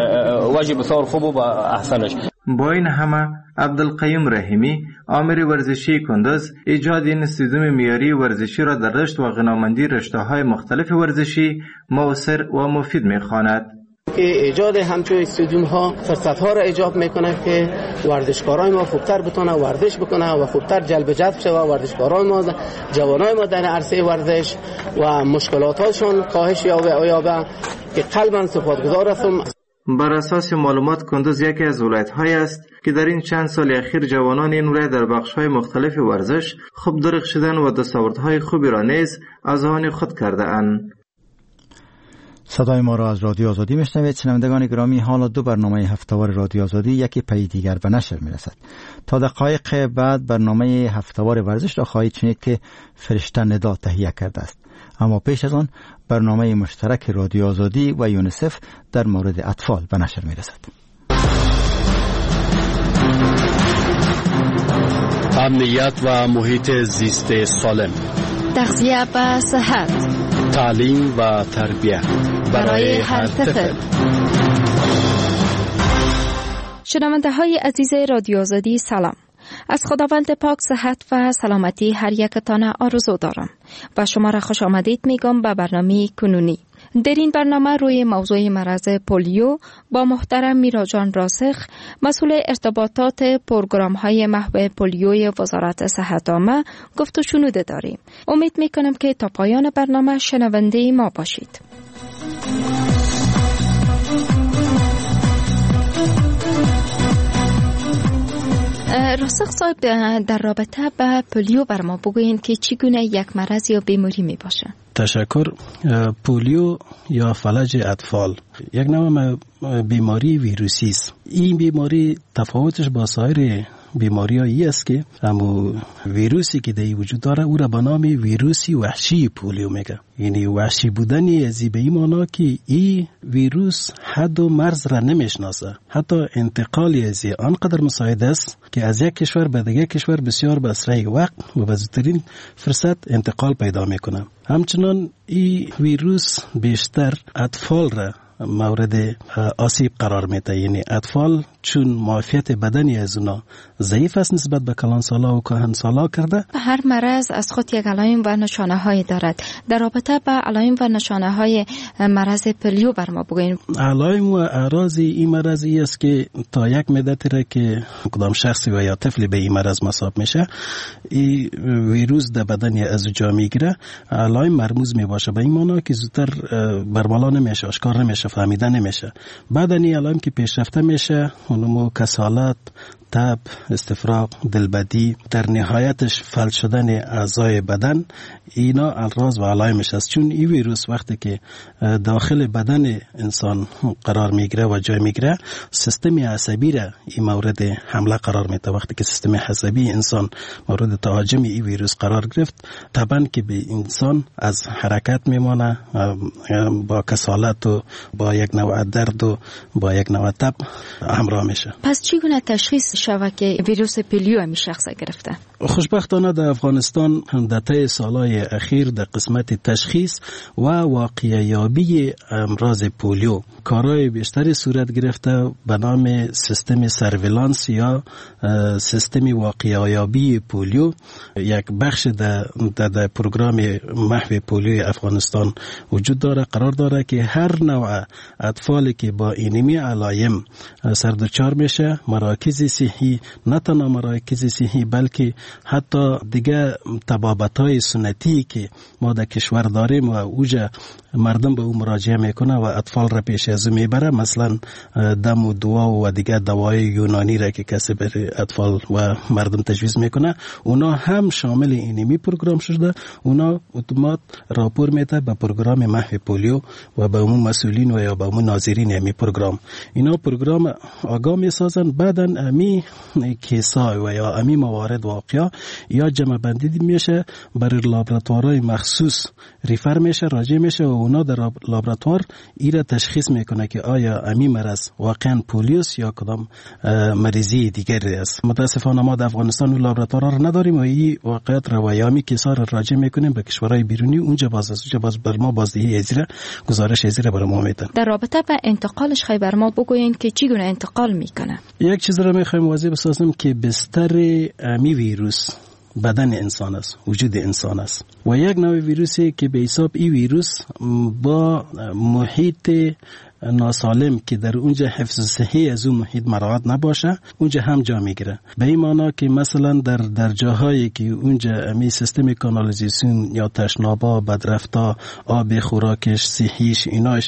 وجه بسیار خوب و احسنش. با این همه عبدالقیوم رحیمی آمر ورزشی کندوز ایجاد این استادیوم معیاری ورزشی را در رشد و غنامندی رشته‌های مختلف ورزشی مؤثر و مفید می‌خواند. که ایجاد همچون استادیوم ها فرصت ها را ایجاد میکنه که ورزشکارای ما خوبتر بتونه ورزش بکنه و خوبتر جلب جذب شه و ورزشکارای ما جوانای ما در عرصه ورزش و مشکلاتشون کاهش یابه که قلبا سپاسگزار هستم. بر اساس معلومات کندوز یکی از ولایت‌هایی است که در این چند سال اخیر جوانان این ولایت در بخش‌های مختلف ورزش خوب درخشیدن و دستاوردهای خوبی را نیز از آن خود کرده اند. صدای ما را از رادیو آزادی میشنوید. شنوندگان گرامی، حالا دو برنامه هفته‌وار رادیو آزادی یکی پی دیگر به نشر میرسد. تا دقایق بعد برنامه هفته‌وار ورزش را خواهید شنید که فرشته ندا تهیه کرده است. اما پیش از آن برنامه مشترک رادیو آزادی و یونیسف در مورد اطفال به نشر میرسد. امنیت و محیط زیست سالم، تغذیه و صحت، تعلیم و تربیت برای هر طفل. شنونده های عزیز رادیو آزادی سلام. از خداوند پاک صحت و سلامتی هر یکتان آرزو دارم و شما را خوش آمدید میگم به برنامه کنونی. در این برنامه روی موضوع مرض پولیو با محترم میراجان راسخ، مسئول ارتباطات پروگرام های محو پولیوی وزارت صحت عامه گفت و شنوده داریم. امید میکنم که تا پایان برنامه شنونده ما باشید. راسخ صاحب، در رابطه با پولیو بر ما بگوین که چگونه یک مرض یا بیماری می باشه؟ تشکر. پولیو یا فلج اطفال یک نوع بیماری ویروسی است. این بیماری تفاوتش با سایر بیماری هایی است که همون ویروسی که در وجود داره او را به نام ویروسی وحشی پولیو میگه. یعنی وحشی بودنی از به این معنا که این ویروس حد و مرز را نمیشناسه. حتی انتقالی از آنقدر مساعد است که از یک کشور به دیگر کشور بسیار به اسرع وقت و به زودترین فرصت انتقال پیدا میکنه. همچنان این ویروس بیشتر اطفال را مورد آسیب قرار میده. یعنی اطفال چون معافیت بدنی از اونا ضعیف است نسبت به کلانسالا و کهنسالا کرده. هر مرض از خود یک علائم و نشانه های دارد. در رابطه با علائم و نشانه های مرض پولیو بر ما بگوین. علائم و اعراض این مرض ای است که تا یک مدتی را که کدام شخصی و یا طفلی به این مرض مصاب میشه، این ویروس در بدن از جا میگیره. علائم مرموز میباشه به این معنا که زودتر برملا نمیشه، آشکار نمیشه، فهمیده نمیشه. بعد این علائم که پیشرفته میشه، اونمو کسالت، تب، استفراغ، دلبدی، در نهایتش فلج شدن اعضای بدن، اینا اعراض و علائمش است. چون این ویروس وقتی که داخل بدن انسان قرار میگیره و جای میگیره، سیستم عصبی را این مورد حمله قرار میده. وقتی که سیستم عصبی انسان مورد تهاجم این ویروس قرار گرفت، طبعا که به انسان از حرکت میمانه، با کسالت و با یک نوع درد و با یک نوع تب همراه میشه. پس چگونه تشخیص شود که ویروس پولیو همی شخص گرفته؟ خوشبختانه در افغانستان در طی سالهای اخیر در قسمت تشخیص و واقعیابی امراض پولیو کارهای بیشتری صورت گرفته به نام سیستم سرویلانس یا سیستم واقعیابی پولیو. یک بخش در در پروگرام محو پولیو افغانستان وجود داره، قرار داره که هر نوع اطفالی که با اینمی علایم سردچار میشه مراکز صحی، نه تنها مراکز صحی بلکه حتی دیگه طبابت‌های سنتی که ما در کشور داریم و اوجا مردم به او مراجعه میکنه و اطفال را پیش از او میبره، مثلا دم و دوا و دیگه دوای یونانی را که کسی بر اطفال و مردم تجویز میکنه، اونا هم شامل اینمی پروگرام شده. اونا اتومات راپور میده به پروگرام محو پولیو و به عموم مسئولین و یا به عموم ناظرین امی پروگرام. اینا پروگرام آگاه میسازن، بعدن امی کیسا و یا امی موارد واقعا یا جمع بندی میشه، برای لابراتوارهای مخصوص ریفر میشه، راجع میشه و اونا در لابراتوار ایره تشخیص میکنه که آیا امی مرض واقعا پولیوس یا کدام مریضی دیگری است. متاسفانه ما در افغانستان و لابراتوارها رو نداریم و این واقعیت روایامی کیسا رو راجع میکنیم به کشورهای بیرونی، اونجا باز از اونجا باز بر ما بازدهی ازیره گزارش ازیره برای ما میدن. در رابطه با انتقالش خیلی بر ما بگوین که چگونه انتقال میکنه. یک چیز رو میخوایم واضح بسازیم که بستر امی ویروس بدن انسان است، وجود انسان است و یک نوع ویروسی که به حساب این ویروس با محیط ناسالم که در اونجا حفظ صحی از اون محیط مراعات نباشه اونجا هم جا میگیره. به این معنی که مثلا در در جاهایی که اونجا امی سیستم کانالیزاسیون یا تشنابا بدرفتا آب خوراکش صحیش ایناش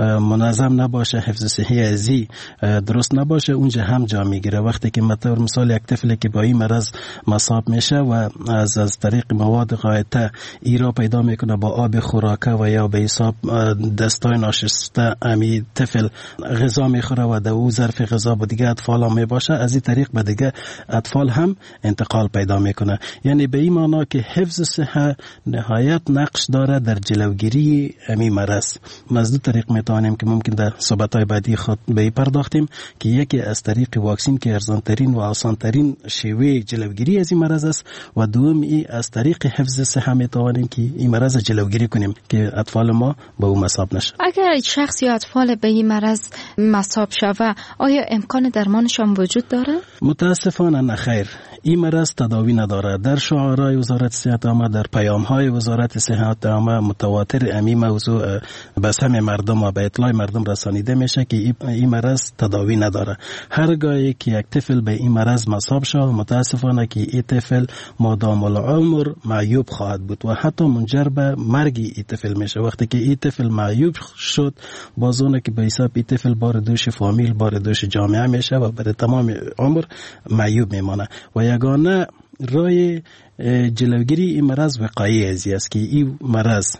منظم نباشه، حفظ صحی ازی درست نباشه، اونجا هم جا میگیره. وقتی که مثلا مثال یک طفلی که با این مرض مصاب میشه و از از طریق مواد غایطه ایرا پیدا میکنه با آب خوراکه و یا به حساب دستای ناشسته امی طفل غذا میخوره و در او ظرف غذا با دیگه اطفال هم میباشه، از این طریق به دیگه اطفال هم انتقال پیدا میکنه. یعنی به این معنا که حفظ صحه نهایت نقش داره در جلوگیری امی مرض. از دو طریق میتوانیم که ممکن در صحبت‌های بعدی خود به پرداختیم که یکی از طریق واکسین که ارزانترین و آسانترین شیوه جلوگیری از این مرض است و دوم ای از طریق حفظ صحه میتوانیم که این مرض جلوگیری کنیم که اطفال ما به او مصاب نشه. اگر شخص یا اطفال به این مرض مصاب شوه آیا امکان درمانشان وجود داره؟ متاسفانه نه خیر. این مرض تداوی نداره. در شعارهای وزارت صحت عامه، در پیام‌های وزارت صحت عامه متواتر امی موضوع به همه مردم و به اطلاع مردم رسانیده میشه که این مرض تداوی نداره. هرگاهی که یک طفل به این مرض مصاب شود متاسفانه که این طفل مادام العمر معیوب خواهد بود و حتی منجر به مرگ این طفل میشه. وقتی که این طفل معیوب شد بازونه که به حساب این طفل بار دوش فامیل، بار دوش جامعه میشه و برای تمام عمر معیوب میمانه و یگانه رای جلوگیری این مرض وقایع ازی است که این مرض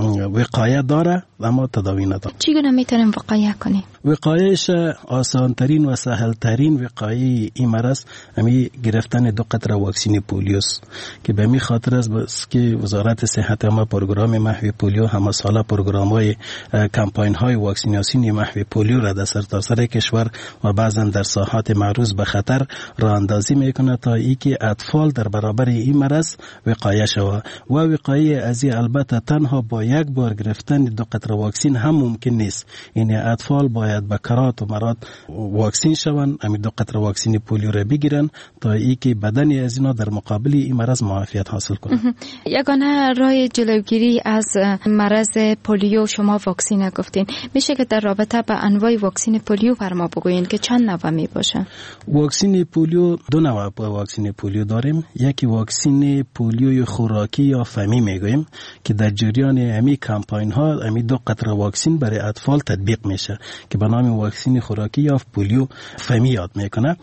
وقایع داره اما تداوی نداره. چگونه میتونیم وقایع کنیم؟ وقایعش آسان ترین و سهل ترین وقایع این مرض همی گرفتن دو قطره واکسین پولیوس که به می خاطر است که وزارت صحت عامه پروگرام محو پولیو همه ساله پروگرام‌های کمپاین های واکسیناسیون محو پولیو را در سرتاسر کشور و بعضا در ساحات معرض به خطر راه اندازی میکنه تا اینکه اطفال در برابر این مرض وقایع شود و وقایع از این البته تنها با یک بار گرفتن دو قطره واکسین هم ممکن نیست. یعنی اطفال باید به کرات و مرات واکسین شوند، همین دو قطره واکسین پولیو را بگیرن تا اینکه بدن از اینا در مقابل این مرض معافیت حاصل کنه. یگانه راه جلوگیری از مرض پولیو شما واکسین گفتین، میشه که در رابطه با انواع واکسین پولیو فرما بگوین که چند نوع می باشه؟ واکسین پولیو دو نوع واکسین پولیو داریم. یکی واکسین پولیوی خوراکی یا فمی میگویم که در جریان امی کمپاین ها امی دو قطره واکسین برای اطفال تطبیق میشه که به نام واکسین خوراکی یا پولیو فمی یاد میکنه.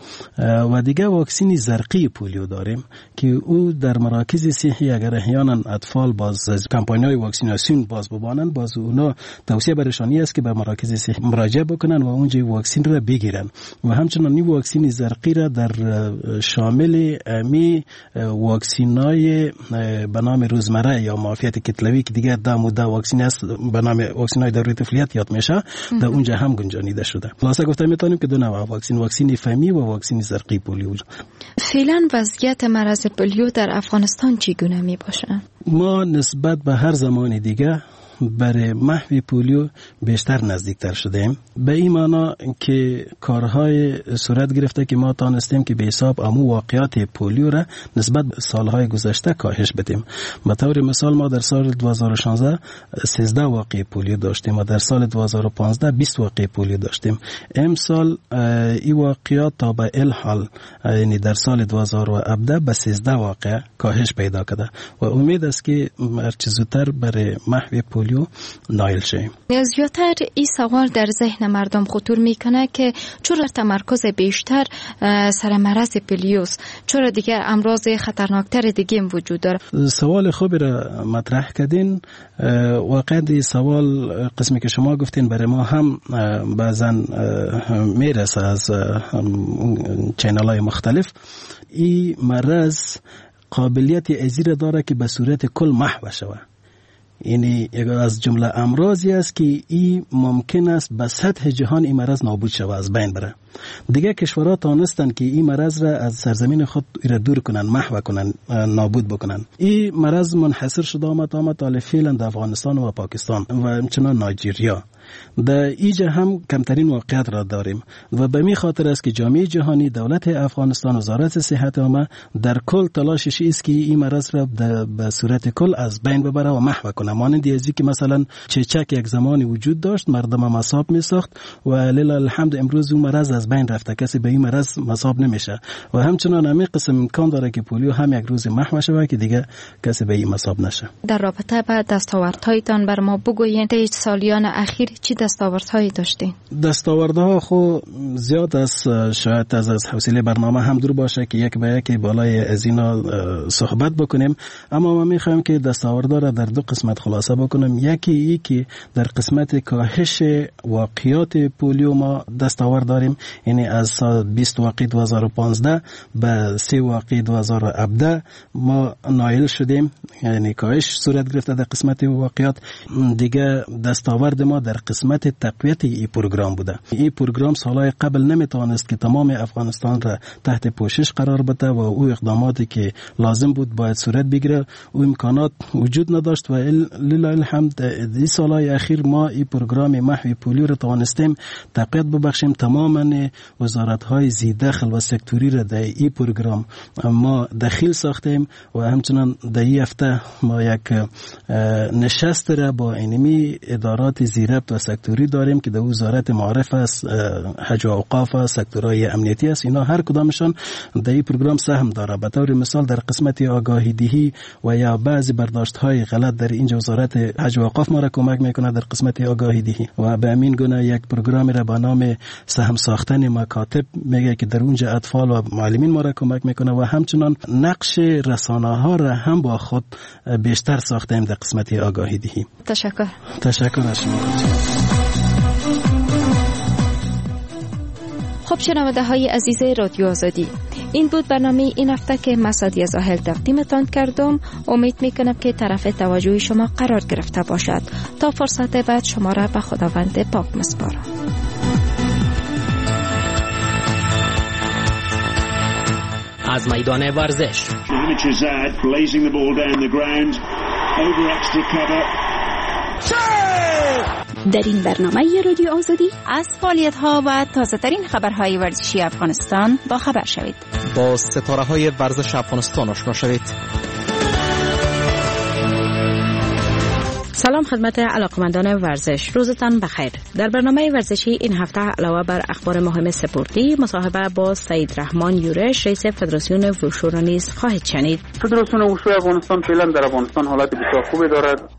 و دیگه واکسین زرقی پولیو داریم که او در مراکز صحی اگر احیانا اطفال باز از کمپاین های واکسیناسیون باز ببانند باز اونا توصیه برشانی است که به مراکز صحی مراجعه بکنن و اونجا واکسین را بگیرن و همچنین این واکسین زرقی را در شامل امی واکسین واکسینای به نام روزمره یا معافیت کتلوی که دیگه دا مدت واکسین است به نام واکسینای دوره طفولیت یاد میشه در اونجا هم گنجانیده شده. خلاصه گفتم میتونیم که دو نوع واکسین، واکسین فمی و واکسین زرقی پولیو. فعلا وضعیت مرض پولیو در افغانستان چگونه می باشه؟ ما نسبت به هر زمان دیگه برای محو پولیو بیشتر نزدیکتر شدیم، به این معنا که کارهای صورت گرفته که ما تانستیم که به حساب امو واقعات پولیو را نسبت به سالهای گذشته کاهش بدیم. به طور مثال ما در سال دو هزار و شانزده سیزده واقع پولیو داشتیم و در سال دو هزار و پانزده بیست واقع پولیو داشتیم. امسال این واقعات تا به الحال یعنی در سال دو هزار و هفده به سیزده واقع کاهش پیدا کرده و امید است که هرچه زودتر برای محو پولیو نایل شیم. زیادتر این سوال در ذهن مردم خطور میکنه که چرا تمرکز بیشتر سر مرض پولیوس، چرا دیگه امراض خطرناکتر دیگه وجود داره؟ سوال خوبی را مطرح کردین. واقعا سوال قسمی که شما گفتین برای ما هم بعضا میرسه از چینل های مختلف. این مرض قابلیت ازیر داره که به صورت کل محو شود. یعنی یک از جمله امراضی است که این ممکن است به سطح جهان این مرض نابود شود، از بین بره. دیگه کشورها تانستن که این مرض را از سرزمین خود را دور کنن، محو کنن، نابود بکنن. این مرض منحصر شده آمد آمد تا فعلا در افغانستان و پاکستان و همچنان نایجیریا. در اینجا هم کمترین واقعیت را داریم و به می خاطر است که جامعه جهانی، دولت افغانستان، وزارت صحت عامه در کل تلاشش است که این مرض را به صورت کل از بین ببره و محو کنه. مانند ازی که مثلا چچک یک زمانی وجود داشت، مردم مصاب می ساخت و لله الحمد امروز اون مرض از بین رفته، کسی به این مرض مصاب نمیشه و همچنان همین قسم امکان داره که پولیو هم یک روز محو شود که دیگه کسی به این مصاب نشه. در رابطه با دستاوردهایتان بر ما بگویید. در سالیان اخیر چی دستاوردهایی داشتین؟ دستاوردها خو زیاد است، شاید از از حوصله برنامه هم دور باشه که یک به یک بالای از اینا صحبت بکنیم، اما ما میخوایم که دستاوردها را در دو قسمت خلاصه بکنم. یکی ای که در قسمت کاهش واقعیات پولیو ما دستاورد داریم، یعنی از بیست واقع دو هزار و پانزده به سه واقع دو هزار و هفده ما نایل شدیم، یعنی کاهش صورت گرفته در قسمت واقعیات. دیگه دستاورد ما در قسمت تقویت این پروگرام بوده. این پروگرام سالهای قبل نمیتوانست که تمام افغانستان را تحت پوشش قرار بده و او اقداماتی که لازم بود باید صورت بگیره، او امکانات وجود نداشت و لله الحمد این سالهای اخیر ما این پروگرام محو پولیو را توانستیم تقویت ببخشیم. تماما وزارت‌های ذی دخل و سکتوری را در این پروگرام ما دخیل ساختیم و همچنان در این هفته ما یک نشست را با اینمی ادارات ذی ربط و سکتوری داریم که در وزارت معارف است، حج و اوقاف است، سکتورهای امنیتی است. اینا هر کدامشان در این پروگرام سهم داره. به طور مثال در قسمت آگاهی دهی و یا بعضی برداشت‌های غلط در اینجا وزارت حج و اوقاف ما را کمک میکنه در قسمت آگاهی دهی و به همین گونه یک پروگرامی را به نام سهم ساختن مکاتب میگه که در اونجا اطفال و معلمین ما را کمک میکنه و همچنان نقش رسانه‌ها را هم با خود بیشتر ساختیم در قسمت آگاهی دهی. تشکر. تشکر از شما. خب شنونده های عزیز رادیو آزادی، این بود برنامه این هفته که من سعدیه زاهل تقدیمتان کردم. امید میکنم که طرف توجه شما قرار گرفته باشد. تا فرصت بعد شما را به خداوند پاک میسپارم. از میدان ورزش در این برنامه رادیو آزادی از فعالیت ها و تازه ترین خبرهای ورزشی افغانستان با خبر شوید. با ستاره های ورزش افغانستان آشنا شوید. سلام خدمت علاقمندان ورزش، روزتان بخیر. در برنامه ورزشی این هفته علاوه بر اخبار مهم سپورتی، مصاحبه با سعید رحمان یورش رئیس فدراسیون وشو را نیز خواهید شنید. فدراسیون وشو افغانستان فعلا در افغانستان حالت بسیار خوبی دارد.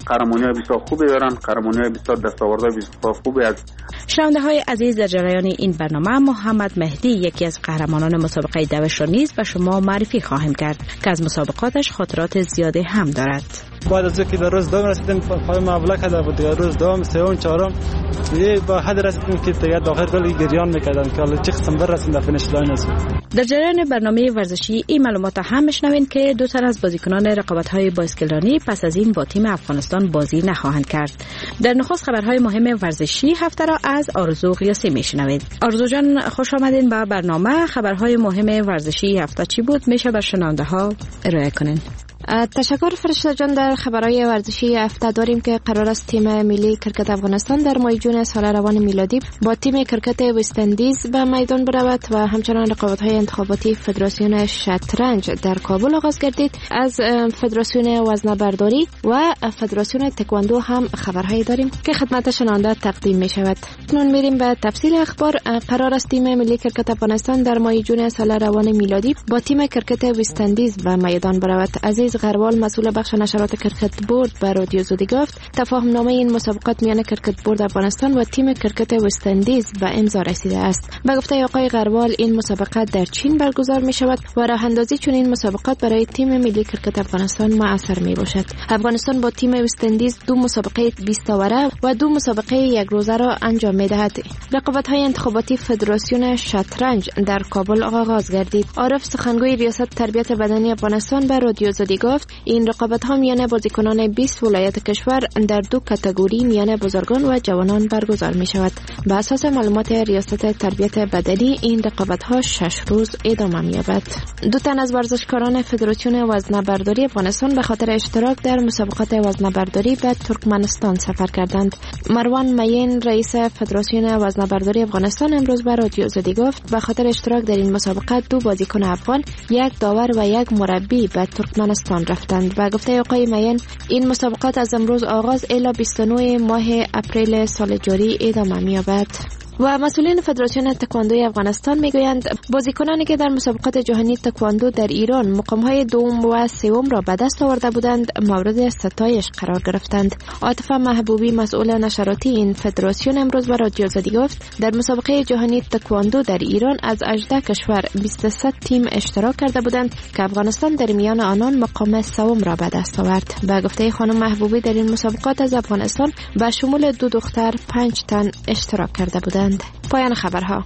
قهرمانی‌های بسیار خوبی دارن، قهرمانی‌های بسیار دستاوردهای بسیار خوبی از. شنونده های عزیز، در جریان این برنامه محمد مهدی یکی از قهرمانان مسابقه دوش را نیز به شما معرفی خواهیم کرد که از مسابقاتش خاطرات زیاده هم دارد. بعد از اینکه در روز دوم رسیدیم پای مبلغ کرده بود، دیگه روز دوم سوم چهارم دیگه با حد رسیدیم که دیگه داخل گل گریان میکردن که حالا چه قسم برسیم در فینیش لاین است. در جریان برنامه ورزشی این معلومات هم میشنوین که دو تن از بازیکنان رقابت‌های بایسکلرانی پس از این با تیم افغانستان بازی نخواهند کرد. در نخست خبرهای مهم ورزشی هفته را از آرزو قیاسی میشنوید. آرزو جان خوش آمدین به برنامه. خبرهای مهم ورزشی هفته چی بود؟ میشه بر شنونده ها ارائه کنین. تشکر فرشته جان. در خبرهای ورزشی هفته داریم که قرار است تیم ملی کرکت افغانستان در ماه جون سال روان میلادی با تیم کرکت وست اندیز به میدان برود و همچنان رقابت‌های انتخاباتی فدراسیون شطرنج در کابل آغاز گردید. از فدراسیون وزنه‌برداری و فدراسیون تکواندو هم خبرهایی داریم که خدمت شنونده تقدیم می شود. نون میریم به تفصیل اخبار. قرار است تیم ملی کرکت افغانستان در ماه جون سال روان میلادی با تیم کرکت وست اندیز به میدان برود. عزیز غروال مسئول بخش نشرات کرکت بورد به رادیو زودی گفت تفاهم نامه این مسابقات میان کرکت بورد افغانستان و تیم کرکت وست اندیز به امضا رسیده است. به گفته آقای غروال این مسابقات در چین برگزار می شود و راه اندازی چون این مسابقات برای تیم ملی کرکت افغانستان مؤثر می باشد. افغانستان با تیم وست اندیز دو مسابقه بیست اوره و دو مسابقه یک روزه را انجام می دهد. رقابت های انتخاباتی فدراسیون شطرنج در کابل آغاز گردید. عارف سخنگوی ریاست تربیت بدنی افغانستان به رادیو زودی گفت این رقابت ها میان بازیکنان بیست ولایت کشور در دو کاتگوری میان بزرگان و جوانان برگزار می شود. به اساس معلومات ریاست تربیت بدنی این رقابت ها شش روز ادامه می یابد. دو تن از ورزشکاران فدراسیون وزنه‌برداری افغانستان به خاطر اشتراک در مسابقات وزنه‌برداری به ترکمنستان سفر کردند. مروان مین رئیس فدراسیون وزنه‌برداری افغانستان امروز به رادیو زدی گفت به خاطر اشتراک در این مسابقات دو بازیکن افغان، یک داور و یک مربی به ترکمنستان رفتند. و گفته آقای مین این مسابقات از امروز آغاز الی بیست و نه ماه اپریل سال جاری ادامه می‌یابد. و مسئولین فدراسیون تکواندوی افغانستان میگویند بازیکنانی که در مسابقات جهانی تکواندو در ایران مقام‌های دوم و سوم را به دست آورده بودند مورد ستایش قرار گرفتند. عاطفه محبوبی مسئول نشراتی این فدراسیون امروز به رادیو زدی گفت در مسابقه جهانی تکواندو در ایران از هجده کشور بیست و سه تیم اشتراک کرده بودند که افغانستان در میان آنان مقام سوم را به دست آورد. به گفته خانم محبوبی در این مسابقات از افغانستان به شمول دو دختر پنج تن اشتراک کرده بودند. پایان خبرها.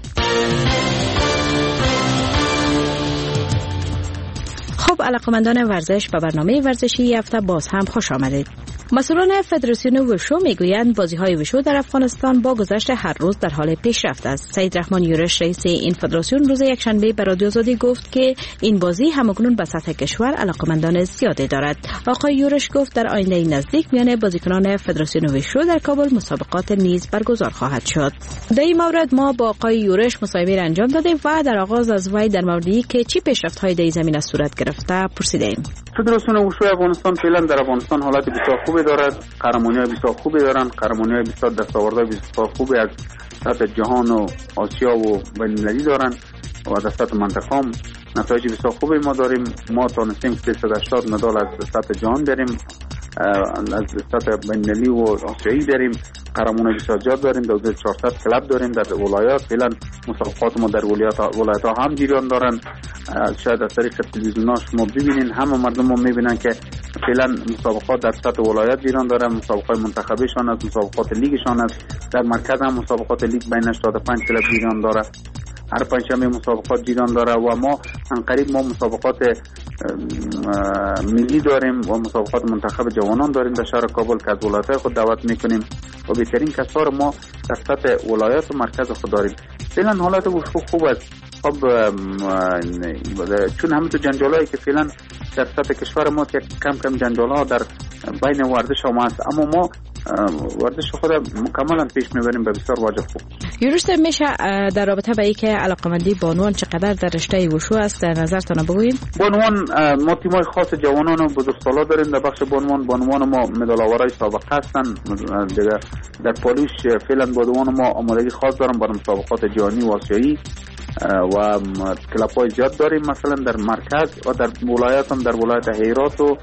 خب علاقمندان ورزش به برنامه ورزشی هفته باز هم خوش آمدید. مسئولان فدراسیون وشو میگویند بازی‌های وشو در افغانستان با گذشت هر روز در حال پیشرفت است. سید رحمان یورش رئیس این فدراسیون روز یکشنبه به رادیو آزادی گفت که این بازی همکنون به سطح کشور علاقمندان زیادی دارد. آقای یورش گفت در آینده نزدیک میان بازیکنان فدراسیون وشو در کابل مسابقات نیز برگزار خواهد شد. در این مورد ما با آقای یورش مصاحبه انجام دادیم و در آغاز از وی در موردی که چی پیشرفت‌هایی در این زمینه صورت گرفته پرسیدیم. فدراسیون وشو افغانستان فعلا در افغانستان حالت بسیار خوبی دارد، قهرمانی‌های بسیار خوبی دارند، قهرمانی‌های بسیار دستاوردهای بسیار خوبی از سطح جهان و آسیا و بین‌المللی دارند و در سطح منطقه هم نتایج بسیار خوبی ما داریم. ما تانستیم سیصد و هشتاد مدال از سطح جهان داریم، از سطح بین‌المللی و آسیایی داریم، قهرمانی‌های بسیار زیاد داریم، در حدود چهارصد کلب داریم در ولایات. فعلا مسابقات ما در ولایات ولایت‌ها هم جریان دارند. شاید از طریق تلویزیون‌ها شما ببینین، همه مردم ما می‌بینن که فعلا مسابقات در سطح ولایت جریان داره، مسابقات منتخبیشان است، مسابقات لیگشان است. در مرکز هم مسابقات لیگ بین هشتاد و پنج کلب جریان داره، هر پنجشنبه مسابقات جریان داره و ما انقریب ما مسابقات ملی داریم و مسابقات منتخب جوانان داریم در شهر کابل که از ولایت‌های خود دعوت میکنیم و بهترین کسار ما در سطح ولایت و مرکز خود داریم. فعلا حالت وشو خوب است. خب چون همه تو جنجالایی که فعلا در سطح کشور ما که کم کم جنجال‌ها در بین ورزش هم هست، اما ما ورزش خود مکملا پیش میبریم به بسیار واجب خوب. یورش میشه در رابطه با اینکه علاقمندی بانوان چقدر در رشته وشو است در نظرتان بگوییم؟ بانوان ما تیمای خاص جوانان و بزرگسالا داریم در بخش بانوان. بانوان ما مدال آورای سابقه هستن دیگه. در پالیش فعلا بانوان ما آمادگی خاص دارن برای مسابقات جهانی و آسیایی و کلاب‌های زیاد داریم، مثلا در مرکز و در ولایت هم در ولایت هرات و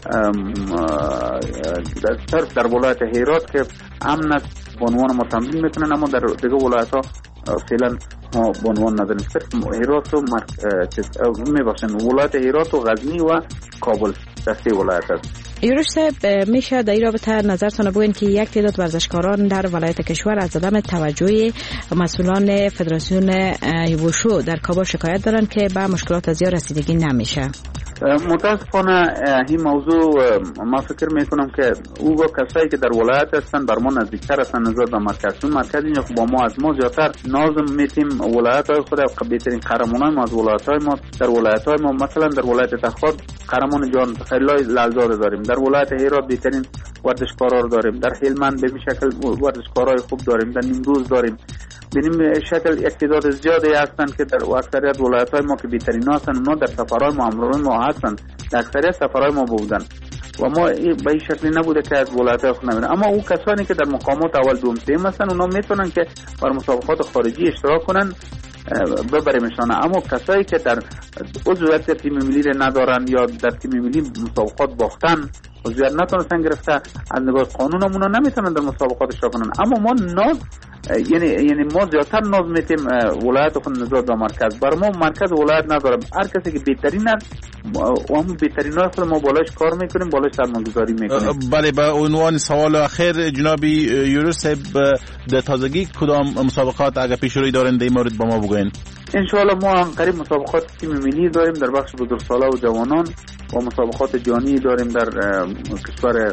صرف در ولایت هرات که امن است به عنوان ما تمرین میکنن، اما در دیگه ولایت ها فعلا ما به عنوان نداریم. صرف هرات و میبخشن ولایت هرات و غزنی و کابل در سه ولایت است. یورش صاحب، میشه در این رابطه نظرتان بگوین که یک تعداد ورزشکاران در ولایت کشور از عدم توجه مسئولان فدراسیون وشو در کابل شکایت دارند که به مشکلات از رسیدگی نمیشه. متاسفانه این موضوع ما فکر میکنم که او با کسایی که در ولایت هستن بر ما نزدیکتر هستن نظر به مرکز، چون مرکز اینجا با ما از ما زیادتر نازم میتیم ولایت های خود بهترین قهرمانای ما از ولایت های ما در ولایت های ما. مثلا در ولایت تخار قهرمان جان خیلی لالزار داریم، در ولایت هرات بهترین ورزشکارا رو داریم، در هلمند به شکل ورزشکارای خوب داریم، در نیمروز داریم. ببینیم شکل اقتدار زیادی هستن که در اکثریت ولایت‌های ما که بهترین هستن، اونا در سفرهای ما امروز ما هستن، در اکثریت سفرهای ما بودن و ما به این شکلی نبوده که از ولایت‌های خود نمیدن. اما او کسانی که در مقامات اول دوم سوم هستن اونا میتونن که بر مسابقات خارجی اشتراک کنن ببریمشان، اما کسایی که در عضویت تیم ملی ندارن یا در تیم ملی مسابقات باختن عضویت نتونستن گرفته، از نگاه قانون اونا نمیتونن در مسابقات اشتراک کنن. اما ما ناز یعنی یعنی ما زیادتر ناز میتیم ولایت خود نزاد به مرکز، بر ما مرکز ولایت ندارم. هر کسی که بهترین است و هم بهترین است ما بالاش کار میکنیم، بالاش سرمایه‌گذاری میکنیم. بله، به عنوان سوال اخیر جناب یورش صاحب، در تازگی کدام مسابقات اگر پیش روی دارند در این مورد با ما بگوین؟ ان شاء الله ما قریب مسابقات تیم ملی داریم در بخش بزرگسالا و جوانان و مسابقات جهانی داریم در کشور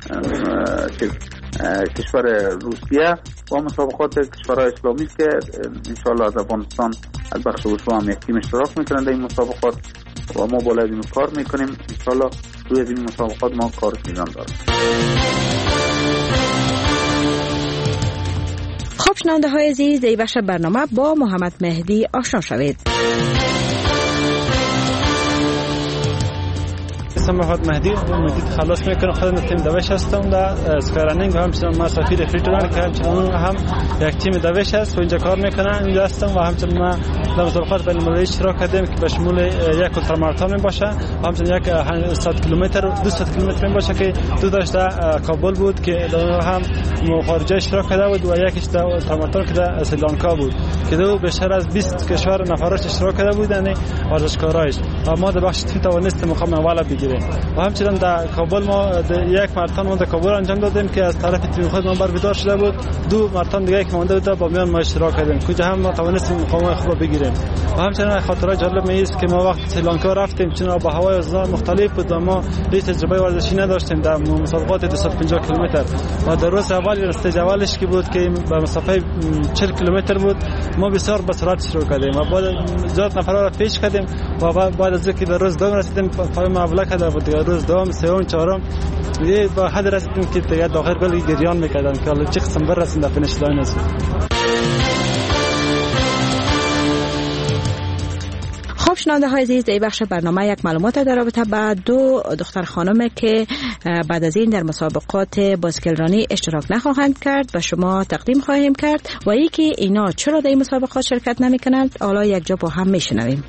کشور روسیه و مسابقات کشورهای اسلامی که ان شاء الله از افغانستان از بخش وشو هم یک تیم اشتراک میکنند در این مسابقات و ما بالای این کار میکنیم. ان شاء الله توی این مسابقات ما کار انجام داریم. خب شنونده های عزیز، در بخش برنامه با محمد مهدی آشنا شوید. اسم محمد مهدی مهدی خلاص میکنم، خودم تیم دوش هستم در اسکارنینگ، همچنین ما سفیر فریتون که همچنین هم یک تیم دوش هست و اینجا کار میکنم اینجا هستم و همچنین ما در مسابقات بین المللی اشتراک کردیم که به شمول یک التراماراتون باشه و همچنین یک صد کیلومتر دویست کیلومتر باشه که دو داشته کابل بود که هم خارجه اشتراک کرده بود و یکیش در التراماراتون که در سریلانکا بود که دو بیشتر از بیست کشور نفراش اشتراک کرده بودن ورزشکارایش و ما در بخش تیم توانستیم مقام اول بگیریم. و همچنین در کابل ما یک ماراتون ما در کابل انجام دادیم که از طرف تیم خود ما برگزار شده بود. دو ماراتون دیگه که مونده بود با میان ما اشتراک کردیم کجا هم ما توانستیم مقام خوب بگیریم. و همچنین خاطره جالب است که ما وقت سریلانکا رفتیم چون آب و هوای مختلف بود و ما هیچ تجربه ورزشی نداشتیم در مسابقات دویست و پنجاه کیلومتر و در روز اول استیج اولش که بود که به مسافت چهل کیلومتر بود ما بسیار به سرعت شروع کردیم و بعد زیاد نفرا را پیش کردیم و بعد از اینکه به روز دوم رسیدیم پای معامله کرده بود روز دوم سوم چهارم دیگه با حد رسیدیم که دیگه داخل گل گریان میکردن که حالا چه قسم برسیم در فینیش لاین است. خب شنونده های عزیز، در بخش برنامه یک معلومات در رابطه با دو دختر خانم که بعد از این در مسابقات بایسکلرانی اشتراک نخواهند کرد و شما تقدیم خواهیم کرد و ای که اینا چرا در این مسابقات شرکت نمی کنند حالا یک جا با هم میشنویم.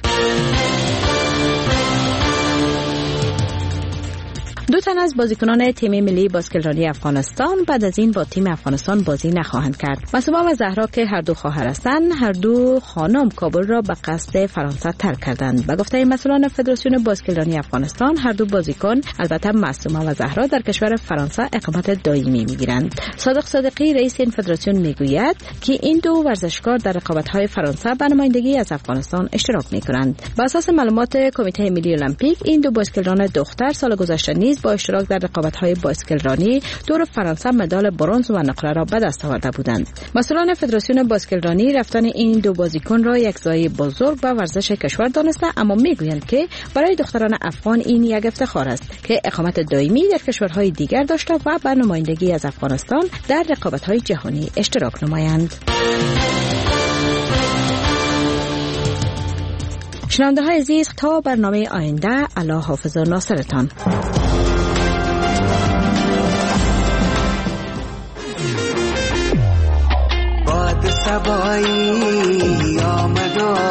دو تن از بازیکنان تیم ملی باسکتبال افغانستان بعد از این با تیم افغانستان بازی نخواهند کرد. معصومه و زهرا که هر دو خواهر هستند، هر دو خانم کابل را به قصد فرانسه ترک کردند. به گفته مسئولان فدراسیون باسکتبال افغانستان، هر دو بازیکن البته معصومه و زهرا در کشور فرانسه اقامت دائمی میگیرند. صادق صادقی رئیس این فدراسیون میگوید که این دو ورزشکار در رقابت‌های فرانسه به نمایندگی از افغانستان اشتراک میکنند. بر اساس معلومات کمیته ملی المپیک، این دو باسکتبالران دختر سال گذشته نیز با اشتراک در رقابت‌های باسکتبالرانی دور فرانسه مدال برنز و نقره را به دست آورده بودند. مسئولان فدراسیون باسکتبالرانی رفتن این دو بازیکن را یک ضایعه بزرگ به ورزش کشور دانسته، اما میگویند که برای دختران افغان این یک افتخار است که اقامت دائمی در کشورهای دیگر داشته و به نمایندگی از افغانستان در رقابت‌های جهانی اشتراک نمایند. شنونده های عزیز، تا برنامه آینده، الله حافظ و ناصرتان. باد سبایی آمد و